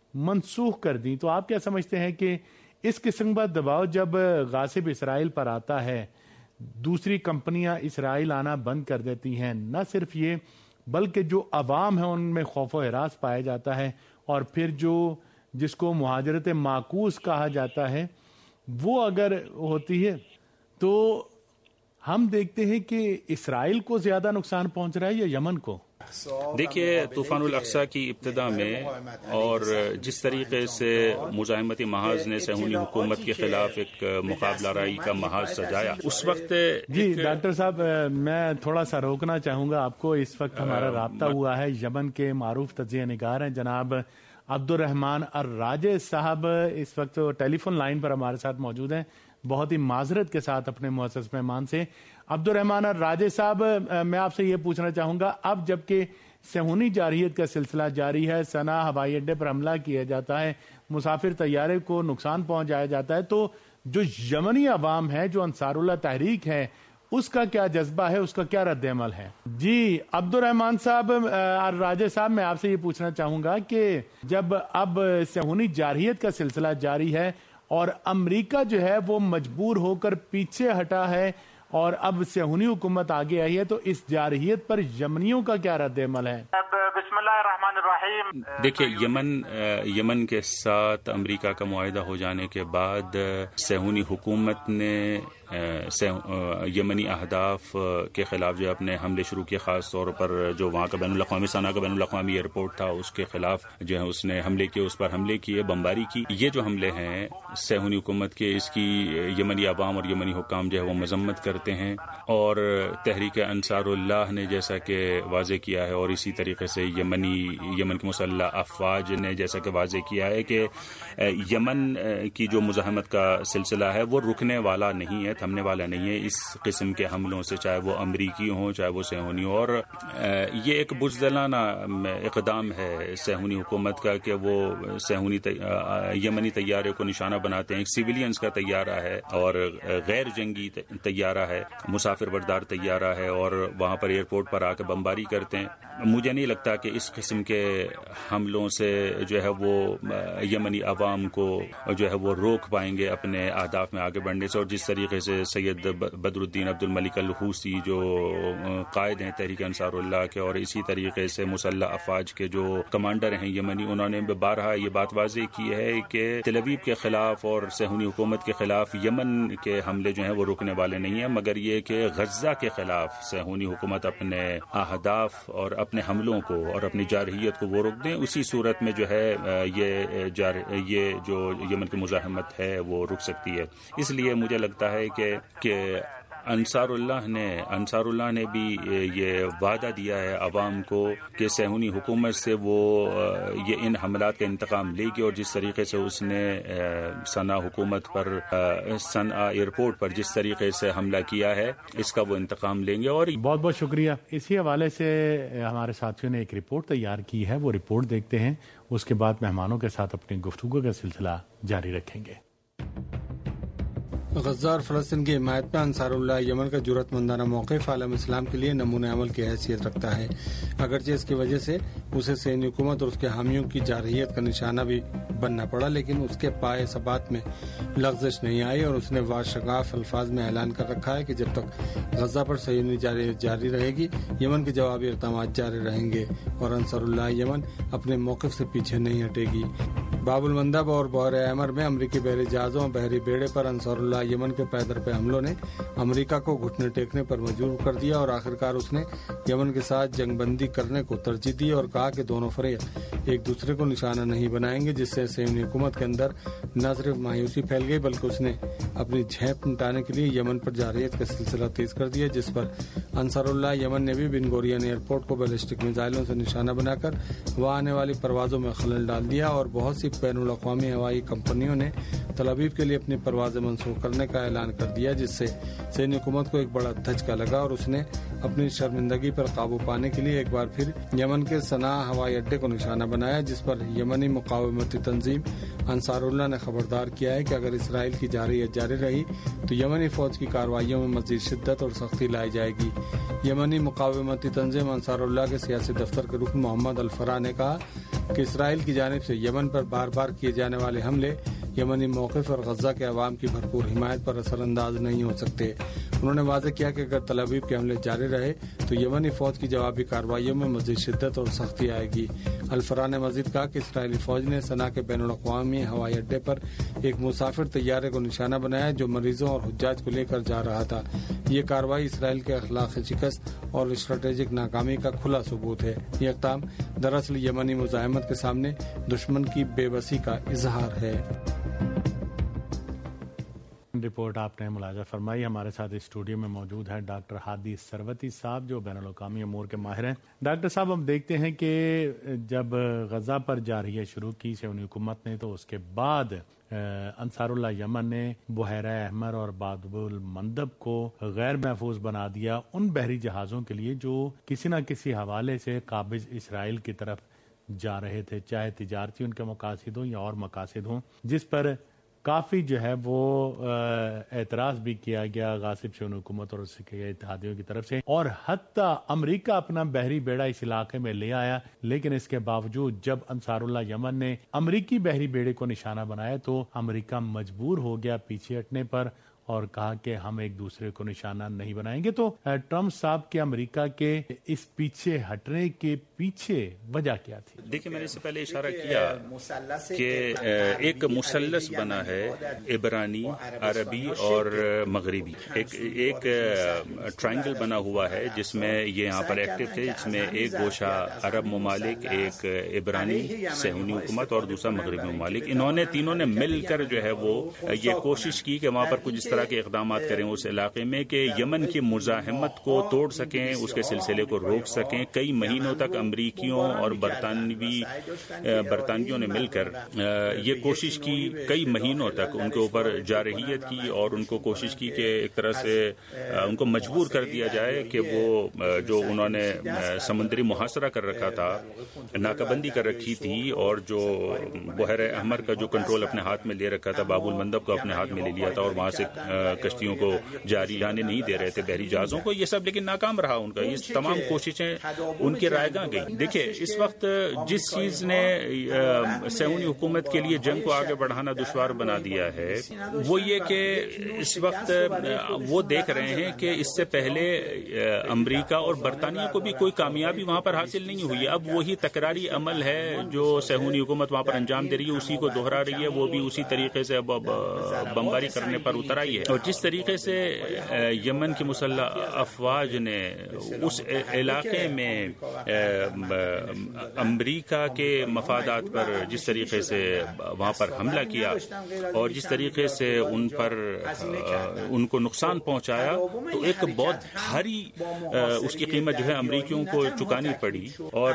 منسوخ کر دیں. تو آپ کیا سمجھتے ہیں کہ اس قسم کا دباؤ جب غاصب اسرائیل پر آتا ہے, دوسری کمپنیاں اسرائیل آنا بند کر دیتی ہیں, نہ صرف یہ بلکہ جو عوام ہیں ان میں خوف و ہراس پایا جاتا ہے, اور پھر جو جس کو مہاجرت معکوس کہا جاتا ہے وہ اگر ہوتی ہے, تو ہم دیکھتے ہیں کہ اسرائیل کو زیادہ نقصان پہنچ رہا ہے یا یمن کو. دیکھیے طوفان الاقصی کی ابتدا میں اور جس طریقے سے مزاحمتی محاذ نے صہیونی حکومت کے خلاف ایک مقابلہ رائی کا محاذ سجایا, اس وقت جی ڈاکٹر صاحب میں تھوڑا سا روکنا چاہوں گا آپ کو. اس وقت ہمارا رابطہ ہوا ہے یمن کے معروف تجزیہ نگار ہیں جناب عبد الرحمان الراجے صاحب, اس وقت ٹیلی فون لائن پر ہمارے ساتھ موجود ہیں, بہت ہی معذرت کے ساتھ اپنے معزز مہمان سے. عبد الرحمان الراجے صاحب, میں آپ سے یہ پوچھنا چاہوں گا, اب جبکہ صہیونی جارحیت کا سلسلہ جاری ہے, صنعاء ہوائی اڈے پر حملہ کیا جاتا ہے, مسافر طیارے کو نقصان پہنچایا جاتا ہے, تو جو یمنی عوام ہے, جو انصار اللہ تحریک ہے, اس کا کیا جذبہ ہے, اس کا کیا رد عمل ہے؟ جی عبد الرحمان صاحب الراجے صاحب, میں آپ سے یہ پوچھنا چاہوں گا کہ جب اب صہیونی جارحیت کا سلسلہ جاری ہے اور امریکہ جو ہے وہ مجبور ہو کر پیچھے ہٹا ہے اور اب صہیونی حکومت آگے آئی ہے, تو اس جارحیت پر یمنیوں کا کیا رد عمل ہے؟ بسم اللہ الرحمن الرحیم. دیکھیے یمن یمن کے ساتھ امریکہ کا معاہدہ ہو جانے کے بعد صہیونی حکومت نے یمنی اہداف کے خلاف جو اپنے حملے شروع کیے, خاص طور پر جو وہاں کا بین الاقوامی صنعاء کا بین الاقوامی ایئرپورٹ تھا اس کے خلاف جو ہے اس نے حملے کیے, اس پر حملے کیے, بمباری کی. یہ جو حملے ہیں صہیونی حکومت کے, اس کی یمنی عوام اور یمنی حکام جو ہے وہ مذمت کرتے ہیں, اور تحریک انصار اللہ نے جیسا کہ واضح کیا ہے, اور اسی طریقے سے یمنی یمن کی مسلح افواج نے جیسا کہ واضح کیا ہے کہ یمن کی جو مزاحمت کا سلسلہ ہے وہ رکنے والا نہیں ہے, تھمنے والا نہیں ہے اس قسم کے حملوں سے, چاہے وہ امریکی ہوں چاہے وہ صہیونی ہوں. اور یہ ایک بزدلانہ اقدام ہے صہیونی حکومت کا کہ وہ صہیونی یمنی طیارے کو نشانہ بناتے ہیں. ایک سیویلینز کا طیارہ ہے اور غیر جنگی طیارہ ہے, مسافر بردار طیارہ ہے, اور وہاں پر ایئرپورٹ پر آ کے بمباری کرتے ہیں. مجھے نہیں لگتا کہ اس قسم کے حملوں سے جو ہے وہ یمنی عوام کو جو ہے وہ روک پائیں گے اپنے اہداف میں آگے بڑھنے سے, اور جس طریقے جیسے سید بدر الدین عبد الملک الحوثی جو قائد ہیں تحریک انصار اللہ کے، اور اسی طریقے سے مسلح افواج کے جو کمانڈر ہیں یمنی، انہوں نے بارہا یہ بات واضح کی ہے کہ تل ابیب کے خلاف اور صہیونی حکومت کے خلاف یمن کے حملے جو ہیں وہ رکنے والے نہیں ہیں، مگر یہ کہ غزہ کے خلاف صہیونی حکومت اپنے اہداف اور اپنے حملوں کو اور اپنی جارحیت کو وہ روک دیں، اسی صورت میں جو ہے یہ جار یہ جو یمن کی مزاحمت ہے وہ رک سکتی ہے۔ اس لیے مجھے لگتا ہے کہ کہ انصار اللہ نے انصار اللہ نے بھی یہ وعدہ دیا ہے عوام کو کہ صہیونی حکومت سے وہ یہ ان حملات کا انتقام لے گی، اور جس طریقے سے اس نے صنعاء حکومت پر صنعاء ایئرپورٹ پر جس طریقے سے حملہ کیا ہے اس کا وہ انتقام لیں گے۔ اور بہت بہت شکریہ۔ اسی حوالے سے ہمارے ساتھیوں نے ایک رپورٹ تیار کی ہے، وہ رپورٹ دیکھتے ہیں، اس کے بعد مہمانوں کے ساتھ اپنی گفتگو کا سلسلہ جاری رکھیں گے۔ غزہ اور فلسطین کی حمایت میں انصار اللہ یمن کا جرأت مندانہ موقف عالم اسلام کے لیے نمونہ عمل کی حیثیت رکھتا ہے، اگرچہ اس کی وجہ سے اسے صہیونی حکومت اور اس کے حامیوں کی جارحیت کا نشانہ بھی بننا پڑا، لیکن اس کے پائے ثبات میں لغزش نہیں آئی، اور اس نے واشگاف الفاظ میں اعلان کر رکھا ہے کہ جب تک غزہ پر صہیونی جارحیت جاری رہے گی، یمن کے جوابی اقدامات جاری رہیں گے، اور انصار اللہ یمن اپنے موقف سے پیچھے نہیں ہٹے گی۔ باب المندب اور بحر احمر میں امریکی بحری جہازوں اور بحری بیڑے پر انصار اللہ یمن کے پیدر پہ حملوں نے امریکہ کو گھٹنے ٹیکنے پر مجبور کر دیا، اور آخرکار اس نے یمن کے ساتھ جنگ بندی کرنے کو ترجیح دی اور کہا کہ دونوں فریق ایک دوسرے کو نشانہ نہیں بنائیں گے، جس سے صہیونی حکومت کے اندر نہ صرف مایوسی پھیل گئی بلکہ اس نے اپنی جھیپ مٹانے کے لیے یمن پر جارحیت کا سلسلہ تیز کر دیا، جس پر انصار اللہ یمن نے بھی بن گورین ایئرپورٹ کو بیلسٹک میزائلوں سے نشانہ بنا کر وہاں آنے والی پروازوں میں خلل ڈال دیا، اور بہت سی بین الاقوامی ہوائی کمپنیوں نے تل ابیب کے لیے اپنی پروازیں منسوخ کرنے کا اعلان کر دیا، جس سے صہیونی حکومت کو ایک بڑا دھچکا لگا، اور اس نے اپنی شرمندگی پر قابو پانے کے لیے ایک بار پھر یمن کے صنعاء ہوائی اڈے کو نشانہ بنایا، جس پر یمنی مقاومتی تنظیم انصار اللہ نے خبردار کیا ہے کہ اگر اسرائیل کی جارحیت جاری رہی تو یمنی فوج کی کارروائیوں میں مزید شدت اور سختی لائی جائے گی۔ یمنی مقاومتی تنظیم انصار اللہ کے سیاسی دفتر کے رکن محمد الفرا نے کہا کہ اسرائیل کی جانب سے یمن پر بار بار کیے جانے والے حملے یمنی موقف اور غزہ کے عوام کی بھرپور حمایت پر اثر انداز نہیں ہو سکتے۔ انہوں نے واضح کیا کہ اگر تل ابیب کے حملے جاری رہے تو یمنی فوج کی جوابی کارروائیوں میں مزید شدت اور سختی آئے گی۔ الفرا نے مزید کہا کہ اسرائیلی فوج نے صنعاء کے بین الاقوامی ہوائی اڈے پر ایک مسافر طیارے کو نشانہ بنایا جو مریضوں اور حجاج کو لے کر جا رہا تھا۔ یہ کارروائی اسرائیل کے اخلاقی شکست اور اسٹریٹجک ناکامی کا کھلا ثبوت ہے۔ یہ اقدام دراصل یمنی مزاحمت کے سامنے دشمن کی بے بسی کا اظہار ہے۔ رپورٹ آپ نے ملاحظہ فرمائی۔ ہمارے ساتھ اسٹوڈیو میں موجود ہے ڈاکٹر ہادی سروتی صاحب جو بین الاقوامی امور کے ماہر ہیں۔ ڈاکٹر صاحب، ہم دیکھتے ہیں کہ جب غزہ پر جارحیت شروع کی صہیونی حکومت نے تو اس کے بعد انصار اللہ یمن نے بحیرہ احمر اور باب المندب کو غیر محفوظ بنا دیا ان بحری جہازوں کے لیے جو کسی نہ کسی حوالے سے قابض اسرائیل کی طرف جا رہے تھے، چاہے تجارتی ان کے مقاصد ہوں یا اور مقاصد ہوں، جس پر کافی جو ہے وہ اعتراض بھی کیا گیا غاصب صہیونی حکومت اور اس کے اتحادیوں کی طرف سے، اور حتیٰ امریکہ اپنا بحری بیڑا اس علاقے میں لے آیا، لیکن اس کے باوجود جب انصار اللہ یمن نے امریکی بحری بیڑے کو نشانہ بنایا تو امریکہ مجبور ہو گیا پیچھے ہٹنے پر اور کہا کہ ہم ایک دوسرے کو نشانہ نہیں بنائیں گے۔ تو ٹرمپ صاحب کے امریکہ کے اس پیچھے ہٹنے کے پیچھے وجہ کیا تھی؟ دیکھیں، میں نے اس سے پہلے اشارہ کیا کہ ایک مثلث بنا ہے عبرانی، عربی اور مغربی، ایک ایک ٹرائنگل بنا ہوا ہے جس میں یہ یہاں پر ایکٹیو تھے، جس میں ایک گوشہ عرب ممالک، ایک عبرانی صہیونی حکومت اور دوسرا مغربی ممالک۔ انہوں نے تینوں نے مل کر جو ہے وہ یہ کوشش کی کہ وہاں پر کچھ اس طرح کے اقدامات کریں اس علاقے میں کہ یمن کی مزاحمت کو توڑ سکیں، اس کے سلسلے کو روک سکیں۔ کئی مہینوں تک امریکیوں اور برطانوی برطانویوں نے مل کر یہ کوشش کی، کئی مہینوں تک ان کے اوپر جارحیت کی اور ان کو کوشش کی کہ ایک طرح سے ان کو مجبور کر دیا جائے کہ وہ جو انہوں نے سمندری محاصرہ کر رکھا تھا، ناکہ بندی کر رکھی تھی، اور جو بحیرہ احمر کا جو کنٹرول اپنے ہاتھ میں لے رکھا تھا، باب المندب کو اپنے ہاتھ میں لے لیا تھا اور وہاں سے کشتیوں کو جاری جانے نہیں دے رہے تھے، بحری جہازوں کو، یہ سب لیکن ناکام رہا ان کا، یہ تمام کوششیں ان کی رائیگاں گئی۔ دیکھیے اس وقت جس چیز نے صہیونی حکومت کے لیے جنگ کو آگے بڑھانا دشوار بنا دیا ہے وہ یہ کہ اس وقت وہ دیکھ رہے ہیں کہ اس سے پہلے امریکہ اور برطانیہ کو بھی کوئی کامیابی وہاں پر حاصل نہیں ہوئی، اب وہی تکراری عمل ہے جو صہیونی حکومت وہاں پر انجام دے رہی ہے، اسی کو دوہرا رہی ہے، وہ بھی اسی طریقے سے بمباری کرنے پر اتر آئی ہے۔ اور جس طریقے سے یمن کی مسلح افواج نے اس علاقے میں امریکہ کے مفادات پر جس طریقے سے وہاں پر حملہ کیا اور جس طریقے سے ان پر ان کو نقصان پہنچایا، تو ایک بہت بھاری اس کی قیمت جو ہے امریکیوں کو چکانی پڑی۔ اور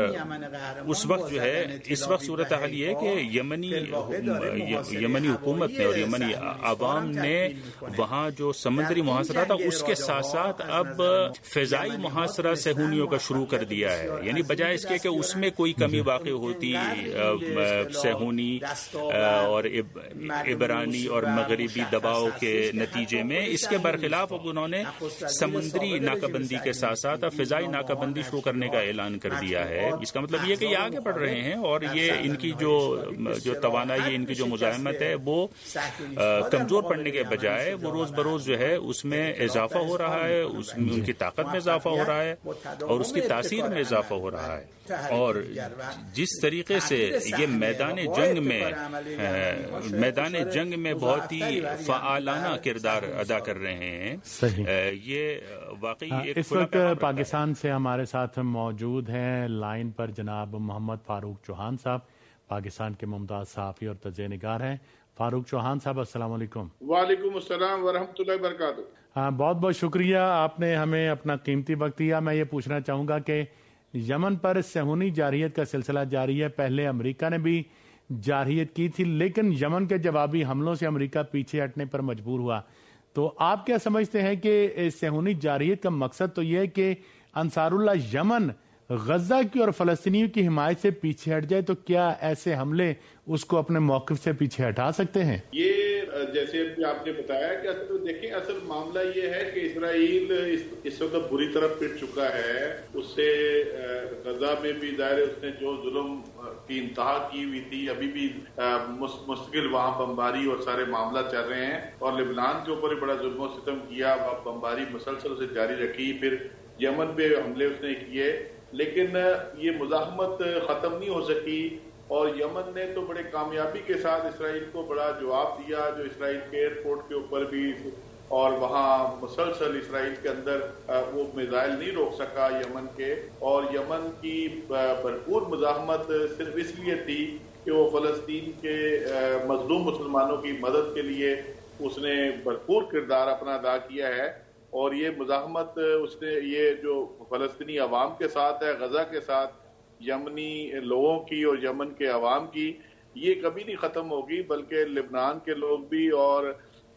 اس وقت جو ہے اس وقت صورتحال یہ ہے کہ یمنی یمنی حکومت نے اور یمنی عوام نے وہاں جو سمندری محاصرہ تھا اس کے ساتھ ساتھ اب فضائی محاصرہ صہیونیوں کا شروع کر دیا ہے، یعنی بجائے اس کے کہ اس میں کوئی کمی واقع ہوتی صہیونی اور عبرانی اور مغربی دباؤ کے نتیجے میں، اس کے برخلاف اب انہوں نے سمندری ناکہ بندی کے ساتھ ساتھ فضائی ناکہ بندی شروع کرنے کا اعلان کر دیا ہے۔ اس کا مطلب یہ کہ یہ آگے بڑھ رہے ہیں اور یہ ان کی جو جو توانائی ہے، ان کی جو مزاحمت ہے وہ کمزور پڑنے کے بجائے وہ روز بروز جو ہے اس میں اضافہ ہو رہا ہے، اس میں ان کی طاقت میں اضافہ ہو رہا ہے اور اس کی تاثیر میں اضافہ ہو رہا ہے۔ اور جس طریقے سے یہ میدان جنگ میں میدان جنگ میں بہت ہی فعالانہ کردار ادا کر رہے ہیں، یہ واقعی ایک اس وقت پاکستان سے ہمارے ساتھ موجود ہیں لائن پر جناب محمد فاروق چوہان صاحب، پاکستان کے ممتاز صحافی اور تجزیہ نگار ہیں۔ فاروق چوہان صاحب السلام علیکم۔ وعلیکم السلام ورحمۃ اللہ وبرکاتہ۔ ہاں بہت بہت شکریہ، آپ نے ہمیں اپنا قیمتی وقت دیا۔ میں یہ پوچھنا چاہوں گا کہ یمن پر صہیونی جارحیت کا سلسلہ جاری ہے، پہلے امریکہ نے بھی جارحیت کی تھی لیکن یمن کے جوابی حملوں سے امریکہ پیچھے ہٹنے پر مجبور ہوا، تو آپ کیا سمجھتے ہیں کہ صہیونی جارحیت کا مقصد تو یہ ہے کہ انصار اللہ یمن غزہ کی اور فلسطینیوں کی حمایت سے پیچھے ہٹ جائے، تو کیا ایسے حملے اس کو اپنے موقف سے پیچھے ہٹا سکتے ہیں؟ یہ جیسے آپ نے بتایا کہ اصل دیکھیں اصل معاملہ یہ ہے کہ اسرائیل اس وقت بری طرح پٹ چکا ہے، اس سے غزہ میں بھی ظاہر اس نے جو ظلم کی انتہا کی ہوئی تھی، ابھی بھی مستقل وہاں بمباری اور سارے معاملہ چل رہے ہیں، اور لبنان کے اوپر بڑا ظلم و ستم کیا، بمباری مسلسل اسے جاری رکھی، پھر یمن پہ حملے اس نے کیے، لیکن یہ مزاحمت ختم نہیں ہو سکی، اور یمن نے تو بڑے کامیابی کے ساتھ اسرائیل کو بڑا جواب دیا، جو اسرائیل کے ایئرپورٹ کے اوپر بھی اور وہاں مسلسل اسرائیل کے اندر وہ میزائل نہیں روک سکا یمن کے، اور یمن کی بھرپور مزاحمت صرف اس لیے تھی کہ وہ فلسطین کے مظلوم مسلمانوں کی مدد کے لیے اس نے بھرپور کردار اپنا ادا کیا ہے، اور یہ مزاحمت اس نے یہ جو فلسطینی عوام کے ساتھ ہے، غزہ کے ساتھ یمنی لوگوں کی اور یمن کے عوام کی، یہ کبھی نہیں ختم ہوگی، بلکہ لبنان کے لوگ بھی اور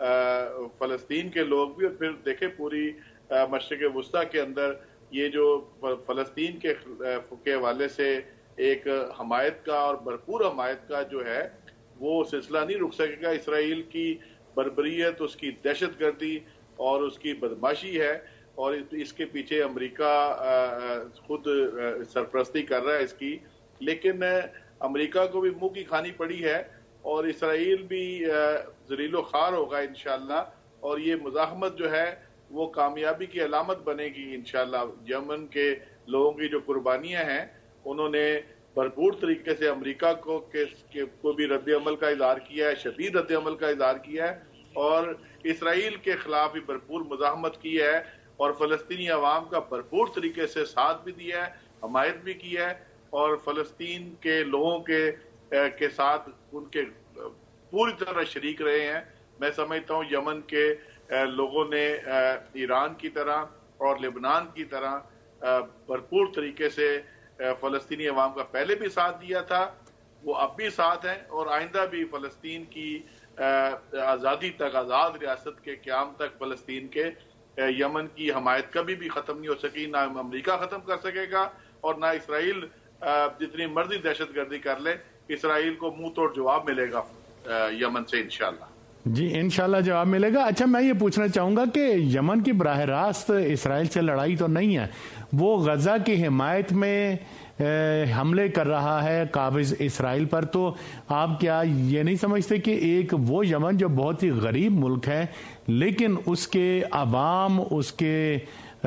فلسطین کے لوگ بھی، اور پھر دیکھیں پوری مشرق وسطیٰ کے اندر یہ جو فلسطین کے کے حوالے سے ایک حمایت کا اور بھرپور حمایت کا جو ہے وہ سلسلہ نہیں رک سکے گا۔ اسرائیل کی بربریت، اس کی دہشت گردی اور اس کی بدماشی ہے، اور اس کے پیچھے امریکہ خود سرپرستی کر رہا ہے اس کی، لیکن امریکہ کو بھی منہ کی کھانی پڑی ہے، اور اسرائیل بھی ذلیل و خوار ہوگا انشاءاللہ، اور یہ مزاحمت جو ہے وہ کامیابی کی علامت بنے گی انشاءاللہ۔ یمن کے لوگوں کی جو قربانیاں ہیں انہوں نے بھرپور طریقے سے امریکہ کو کو بھی رد عمل کا اظہار کیا ہے، شدید رد عمل کا اظہار کیا ہے، اور اسرائیل کے خلاف بھی بھرپور مزاحمت کی ہے، اور فلسطینی عوام کا بھرپور طریقے سے ساتھ بھی دیا ہے، حمایت بھی کی ہے، اور فلسطین کے لوگوں کے کے ساتھ ان کے پوری طرح شریک رہے ہیں۔ میں سمجھتا ہوں یمن کے لوگوں نے ایران کی طرح اور لبنان کی طرح بھرپور طریقے سے فلسطینی عوام کا پہلے بھی ساتھ دیا تھا، وہ اب بھی ساتھ ہیں، اور آئندہ بھی فلسطین کی آزادی تک، آزاد ریاست کے قیام تک فلسطین کے یمن کی حمایت کبھی بھی ختم نہیں ہو سکی، نہ امریکہ ختم کر سکے گا، اور نہ اسرائیل جتنی مرضی دہشت گردی کر لے، اسرائیل کو منہ توڑ جواب ملے گا یمن سے انشاءاللہ۔ جی انشاءاللہ جواب ملے گا. اچھا میں یہ پوچھنا چاہوں گا کہ یمن کی براہ راست اسرائیل سے لڑائی تو نہیں ہے, وہ غزہ کی حمایت میں حملے کر رہا ہے قابض اسرائیل پر, تو آپ کیا یہ نہیں سمجھتے کہ ایک وہ یمن جو بہت ہی غریب ملک ہے لیکن اس کے عوام, اس کے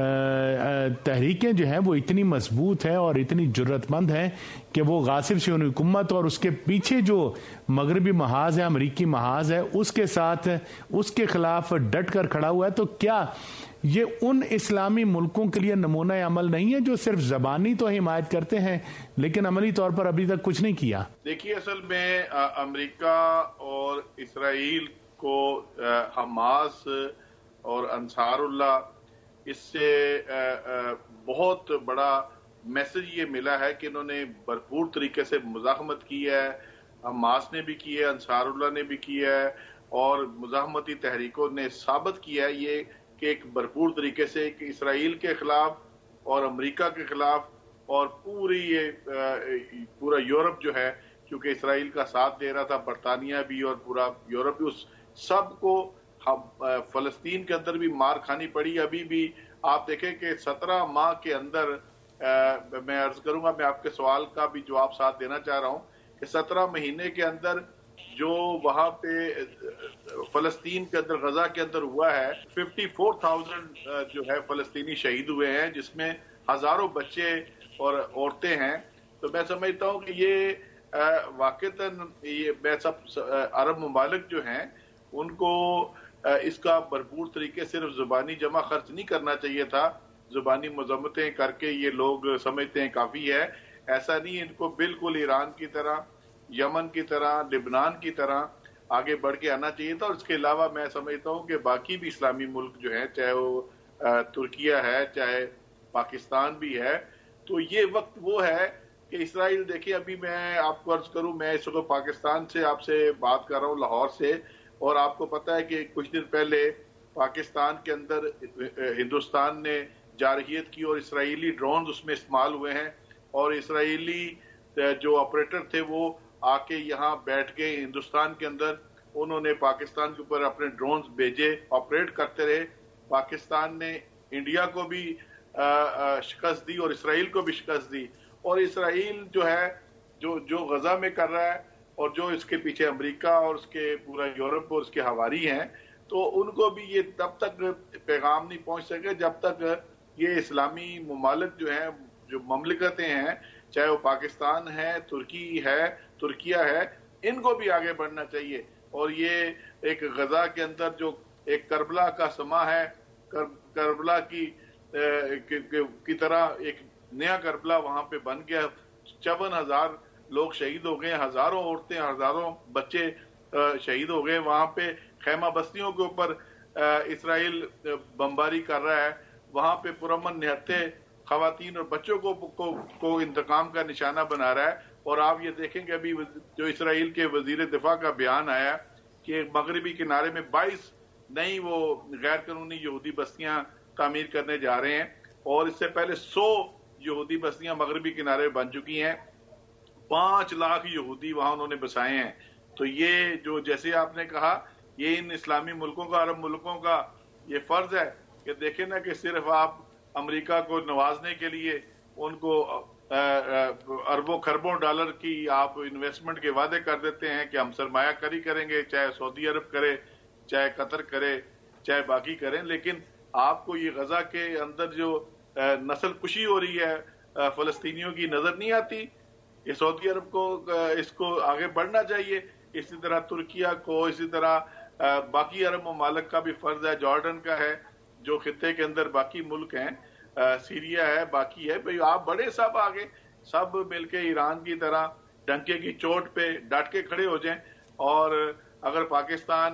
تحریکیں جو ہیں وہ اتنی مضبوط ہے اور اتنی جرت مند ہے کہ وہ غاصب صہیونی حکومت اور اس کے پیچھے جو مغربی محاذ ہے, امریکی محاذ ہے, اس کے ساتھ اس کے خلاف ڈٹ کر کھڑا ہوا ہے, تو کیا یہ ان اسلامی ملکوں کے لیے نمونہ عمل نہیں ہے جو صرف زبانی تو حمایت کرتے ہیں لیکن عملی طور پر ابھی تک کچھ نہیں کیا؟ دیکھیے اصل میں امریکہ اور اسرائیل کو حماس اور انصار اللہ اس سے بہت بڑا میسج یہ ملا ہے کہ انہوں نے بھرپور طریقے سے مزاحمت کی ہے, حماس نے بھی کی ہے, انصار اللہ نے بھی کی ہے, اور مزاحمتی تحریکوں نے ثابت کیا ہے یہ کہ ایک بھرپور طریقے سے کہ اسرائیل کے خلاف اور امریکہ کے خلاف اور پوری یہ پورا یورپ جو ہے, کیونکہ اسرائیل کا ساتھ دے رہا تھا برطانیہ بھی اور پورا یورپ بھی, اس سب کو فلسطین کے اندر بھی مار کھانی پڑی. ابھی بھی آپ دیکھیں کہ سترہ ماہ کے اندر, میں عرض کروں گا, میں آپ کے سوال کا بھی جواب ساتھ دینا چاہ رہا ہوں کہ سترہ مہینے کے اندر جو وہاں پہ فلسطین کے اندر, غزہ کے اندر ہوا ہے, ففٹی فور تھاؤزینڈ جو ہے فلسطینی شہید ہوئے ہیں, جس میں ہزاروں بچے اور عورتیں ہیں. تو میں سمجھتا ہوں کہ یہ واقعتاً یہ میں سب عرب ممالک جو ہیں ان کو اس کا بھرپور طریقے صرف زبانی جمع خرچ نہیں کرنا چاہیے تھا. زبانی مذمتیں کر کے یہ لوگ سمجھتے ہیں کافی ہے, ایسا نہیں. ان کو بالکل ایران کی طرح, یمن کی طرح, لبنان کی طرح آگے بڑھ کے آنا چاہیے تھا. اور اس کے علاوہ میں سمجھتا ہوں کہ باقی بھی اسلامی ملک جو ہیں, چاہے وہ ترکیہ ہے, چاہے پاکستان بھی ہے, تو یہ وقت وہ ہے کہ اسرائیل, دیکھیں ابھی میں آپ کو عرض کروں, میں اس وقت پاکستان سے آپ سے بات کر رہا ہوں, لاہور سے, اور آپ کو پتا ہے کہ کچھ دن پہلے پاکستان کے اندر ہندوستان نے جارحیت کی اور اسرائیلی ڈرونز اس میں استعمال ہوئے ہیں, اور اسرائیلی جو آپریٹر تھے وہ آ کے یہاں بیٹھ کے ہندوستان کے اندر انہوں نے پاکستان کے اوپر اپنے ڈرونز بھیجے, آپریٹ کرتے رہے. پاکستان نے انڈیا کو بھی شکست دی اور اسرائیل کو بھی شکست دی, اور اسرائیل جو ہے جو جو غزہ میں کر رہا ہے اور جو اس کے پیچھے امریکہ اور اس کے پورا یورپ اور اس کے حواری ہیں, تو ان کو بھی یہ تب تک پیغام نہیں پہنچ سکے جب تک یہ اسلامی ممالک جو ہیں, جو مملکتیں ہیں, چاہے وہ پاکستان ہے, ترکی ہے, ترکیہ ہے, ان کو بھی آگے بڑھنا چاہیے. اور یہ ایک غزہ کے اندر جو ایک کربلا کا سما ہے, کربلا کی کی طرح ایک نیا کربلا وہاں پہ بن گیا. چون ہزار لوگ شہید ہو گئے, ہزاروں عورتیں, ہزاروں بچے شہید ہو گئے. وہاں پہ خیمہ بستیوں کے اوپر اسرائیل بمباری کر رہا ہے, وہاں پہ پرامن نہتے خواتین اور بچوں کو, کو کو انتقام کا نشانہ بنا رہا ہے. اور آپ یہ دیکھیں کہ ابھی جو اسرائیل کے وزیر دفاع کا بیان آیا کہ مغربی کنارے میں بائیس نئی وہ غیر قانونی یہودی بستیاں تعمیر کرنے جا رہے ہیں, اور اس سے پہلے سو یہودی بستیاں مغربی کنارے بن چکی ہیں, پانچ لاکھ یہودی وہاں انہوں نے بسائے ہیں. تو یہ جو جیسے آپ نے کہا, یہ ان اسلامی ملکوں کا, عرب ملکوں کا یہ فرض ہے کہ دیکھیں نا کہ صرف آپ امریکہ کو نوازنے کے لیے ان کو اربوں خربوں ڈالر کی آپ انویسٹمنٹ کے وعدے کر دیتے ہیں کہ ہم سرمایہ کاری کریں گے, چاہے سعودی عرب کرے, چاہے قطر کرے, چاہے باقی کریں, لیکن آپ کو یہ غزہ کے اندر جو نسل کشی ہو رہی ہے فلسطینیوں کی نظر نہیں آتی. یہ سعودی عرب کو اس کو آگے بڑھنا چاہیے, اسی طرح ترکیہ کو, اسی طرح باقی عرب ممالک کا بھی فرض ہے, جارڈن کا ہے, جو خطے کے اندر باقی ملک ہیں, سیریا ہے, باقی ہے. بھئی آپ بڑے سب آگے سب مل کے ایران کی طرح ڈنکے کی چوٹ پہ ڈٹ کے کھڑے ہو جائیں. اور اگر پاکستان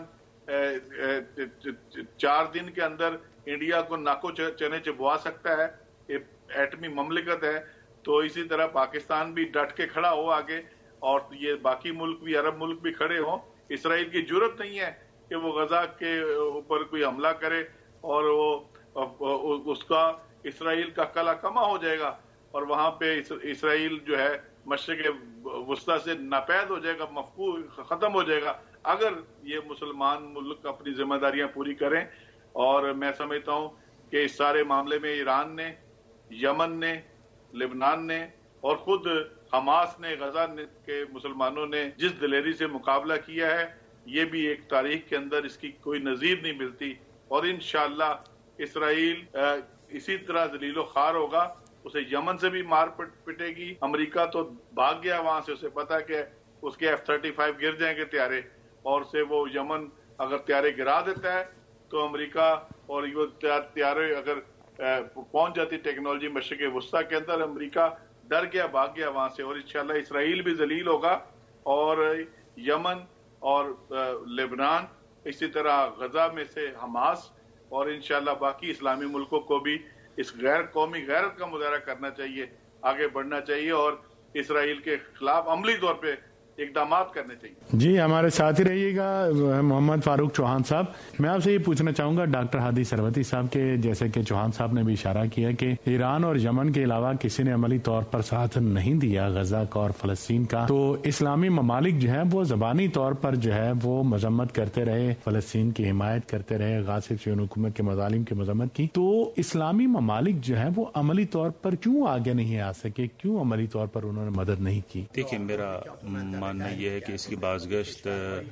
چار دن کے اندر انڈیا کو ناکو چنے چبوا سکتا ہے, ایٹمی مملکت ہے, تو اسی طرح پاکستان بھی ڈٹ کے کھڑا ہو آگے, اور یہ باقی ملک بھی, عرب ملک بھی کھڑے ہوں. اسرائیل کی جرت نہیں ہے کہ وہ غزہ کے اوپر کوئی حملہ کرے, اور وہ اس کا اسرائیل کا کلا کما ہو جائے گا, اور وہاں پہ اسرائیل جو ہے مشرق وسطی سے ناپید ہو جائے گا, مفقود ختم ہو جائے گا. اگر یہ مسلمان ملک اپنی ذمہ داریاں پوری کریں. اور میں سمجھتا ہوں کہ اس سارے معاملے میں ایران نے، یمن نے، لبنان نے اور خود حماس نے، غزہ کے مسلمانوں نے جس دلیری سے مقابلہ کیا ہے، یہ بھی ایک تاریخ کے اندر اس کی کوئی نظیر نہیں ملتی. اور انشاءاللہ اسرائیل اسی طرح ذلیل و خوار ہوگا. اسے یمن سے بھی مار پٹے گی. امریکہ تو بھاگ گیا وہاں سے، اسے پتا کہ اس کے ایف تھرٹی فائیو گر جائیں گے طیارے، اور سے وہ یمن اگر طیارے گرا دیتا ہے تو امریکہ اور یہ طیارے اگر پہنچ جاتی ٹیکنالوجی مشرق وسطیٰ کے اندر، امریکہ ڈر گیا، بھاگ گیا وہاں سے. اور انشاءاللہ اسرائیل بھی ذلیل ہوگا، اور یمن اور لبنان، اسی طرح غزہ میں سے حماس، اور انشاءاللہ باقی اسلامی ملکوں کو بھی اس غیر قومی غیرت کا مظاہرہ کرنا چاہیے، آگے بڑھنا چاہیے اور اسرائیل کے خلاف عملی طور پہ اقدامات کرنے چاہیے. جی ہمارے ساتھ ہی رہیے گا محمد فاروق چوہان صاحب. میں آپ سے یہ پوچھنا چاہوں گا ڈاکٹر ہادی سروتی صاحب کے، جیسے کہ چوہان صاحب نے بھی اشارہ کیا کہ ایران اور یمن کے علاوہ کسی نے عملی طور پر ساتھ نہیں دیا غزہ کا اور فلسطین کا، تو اسلامی ممالک جو ہے وہ زبانی طور پر جو ہے وہ مذمت کرتے رہے، فلسطین کی حمایت کرتے رہے، غاصب صہیونی حکومت کے مظالم کی مذمت کی. تو اسلامی ممالک جو ہے وہ عملی طور پر کیوں آگے نہیں آ سکے، کیوں عملی طور پر انہوں نے مدد نہیں کی؟ دیکھیں میرا ماننا یہ ہے کہ اس کی بازگشت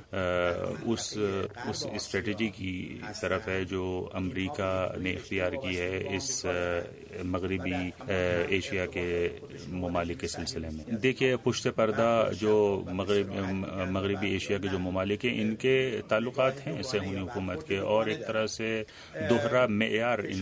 اس اس اسٹریٹجی کی طرف ہے جو امریکہ نے اختیار کی ہے اس مغربی ایشیا کے ممالک کے سلسلے میں. دیکھیے پشت پردہ جو مغرب مغربی ایشیا کے جو ممالک ہیں ان کے تعلقات ہیں صہیونی حکومت کے، اور ایک طرح سے دوہرا معیار ان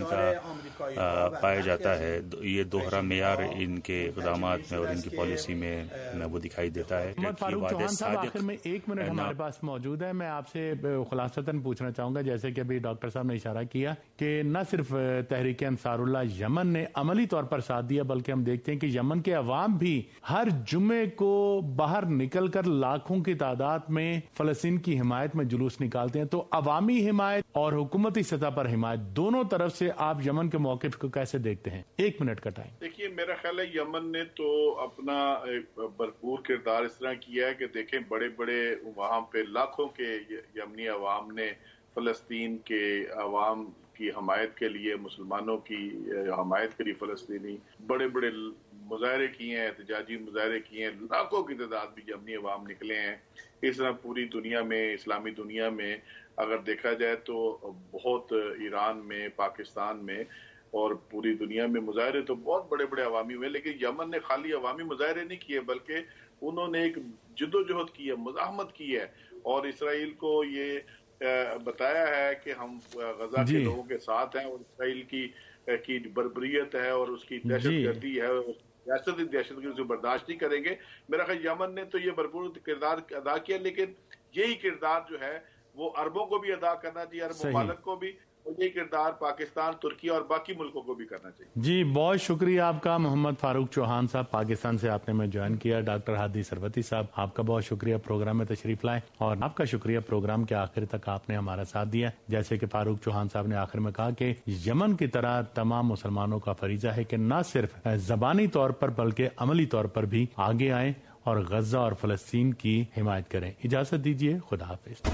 کا پایا جاتا ہے. یہ دوہرا معیار ان کے اقدامات میں اور ان کی پالیسی میں وہ دکھائی دیتا ہے. صاحب آخر میں ایک منٹ ہمارے پاس موجود ہے، میں آپ سے خلاصتاً پوچھنا چاہوں گا، جیسے کہ ابھی ڈاکٹر صاحب نے اشارہ کیا کہ نہ صرف تحریک انصار اللہ یمن نے عملی طور پر ساتھ دیا، بلکہ ہم دیکھتے ہیں کہ یمن کے عوام بھی ہر جمعے کو باہر نکل کر لاکھوں کی تعداد میں فلسطین کی حمایت میں جلوس نکالتے ہیں. تو عوامی حمایت اور حکومتی سطح پر حمایت دونوں طرف سے آپ یمن کے موقف کو کیسے دیکھتے ہیں؟ ایک منٹ کا ٹائم. دیکھیے میرا خیال ہے یمن نے تو اپنا بھرپور کردار اس طرح کیا ہے کہ دیکھیں بڑے بڑے وہاں پہ لاکھوں کے یمنی عوام نے فلسطین کے عوام کی حمایت کے لیے، مسلمانوں کی حمایت کے لیے فلسطینی بڑے بڑے مظاہرے کیے ہیں، احتجاجی مظاہرے کیے ہیں. لاکھوں کی تعداد بھی یمنی عوام نکلے ہیں. اس طرح پوری دنیا میں، اسلامی دنیا میں اگر دیکھا جائے تو بہت، ایران میں، پاکستان میں اور پوری دنیا میں مظاہرے تو بہت بڑے بڑے عوامی ہوئے. لیکن یمن نے خالی عوامی مظاہرے نہیں کیے، بلکہ انہوں نے ایک جدوجہد کی ہے، مزاحمت کی ہے، اور اسرائیل کو یہ بتایا ہے کہ ہم غزہ کے لوگوں کے ساتھ ہیں، اور اسرائیل کی کی بربریت ہے اور اس کی دہشت گردی ہے، ریاستی دہشت گردی سے برداشت نہیں کریں گے. میرا خیال یمن نے تو یہ بھرپور کردار ادا کیا، لیکن یہی کردار جو ہے وہ عربوں کو بھی ادا کرنا چاہیے، عرب ممالک کو بھی، اور یہ کردار پاکستان، ترکی اور باقی ملکوں کو بھی کرنا چاہیے. جی بہت شکریہ آپ کا محمد فاروق چوہان صاحب، پاکستان سے آپ نے میں جوائن کیا. ڈاکٹر ہادی سروتی صاحب آپ کا بہت شکریہ پروگرام میں تشریف لائے، اور آپ کا شکریہ پروگرام کے آخر تک آپ نے ہمارا ساتھ دیا. جیسے کہ فاروق چوہان صاحب نے آخر میں کہا کہ یمن کی طرح تمام مسلمانوں کا فریضہ ہے کہ نہ صرف زبانی طور پر بلکہ عملی طور پر بھی آگے آئیں اور غزہ اور فلسطین کی حمایت کریں. اجازت دیجیے، خدا حافظ.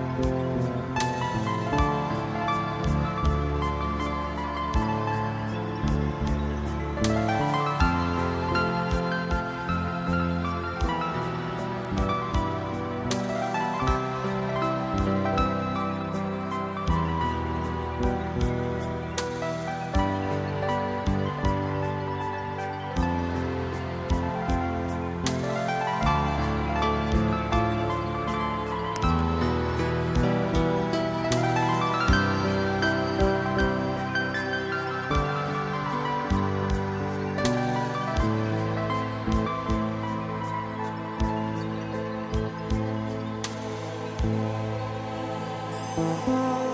Thank you.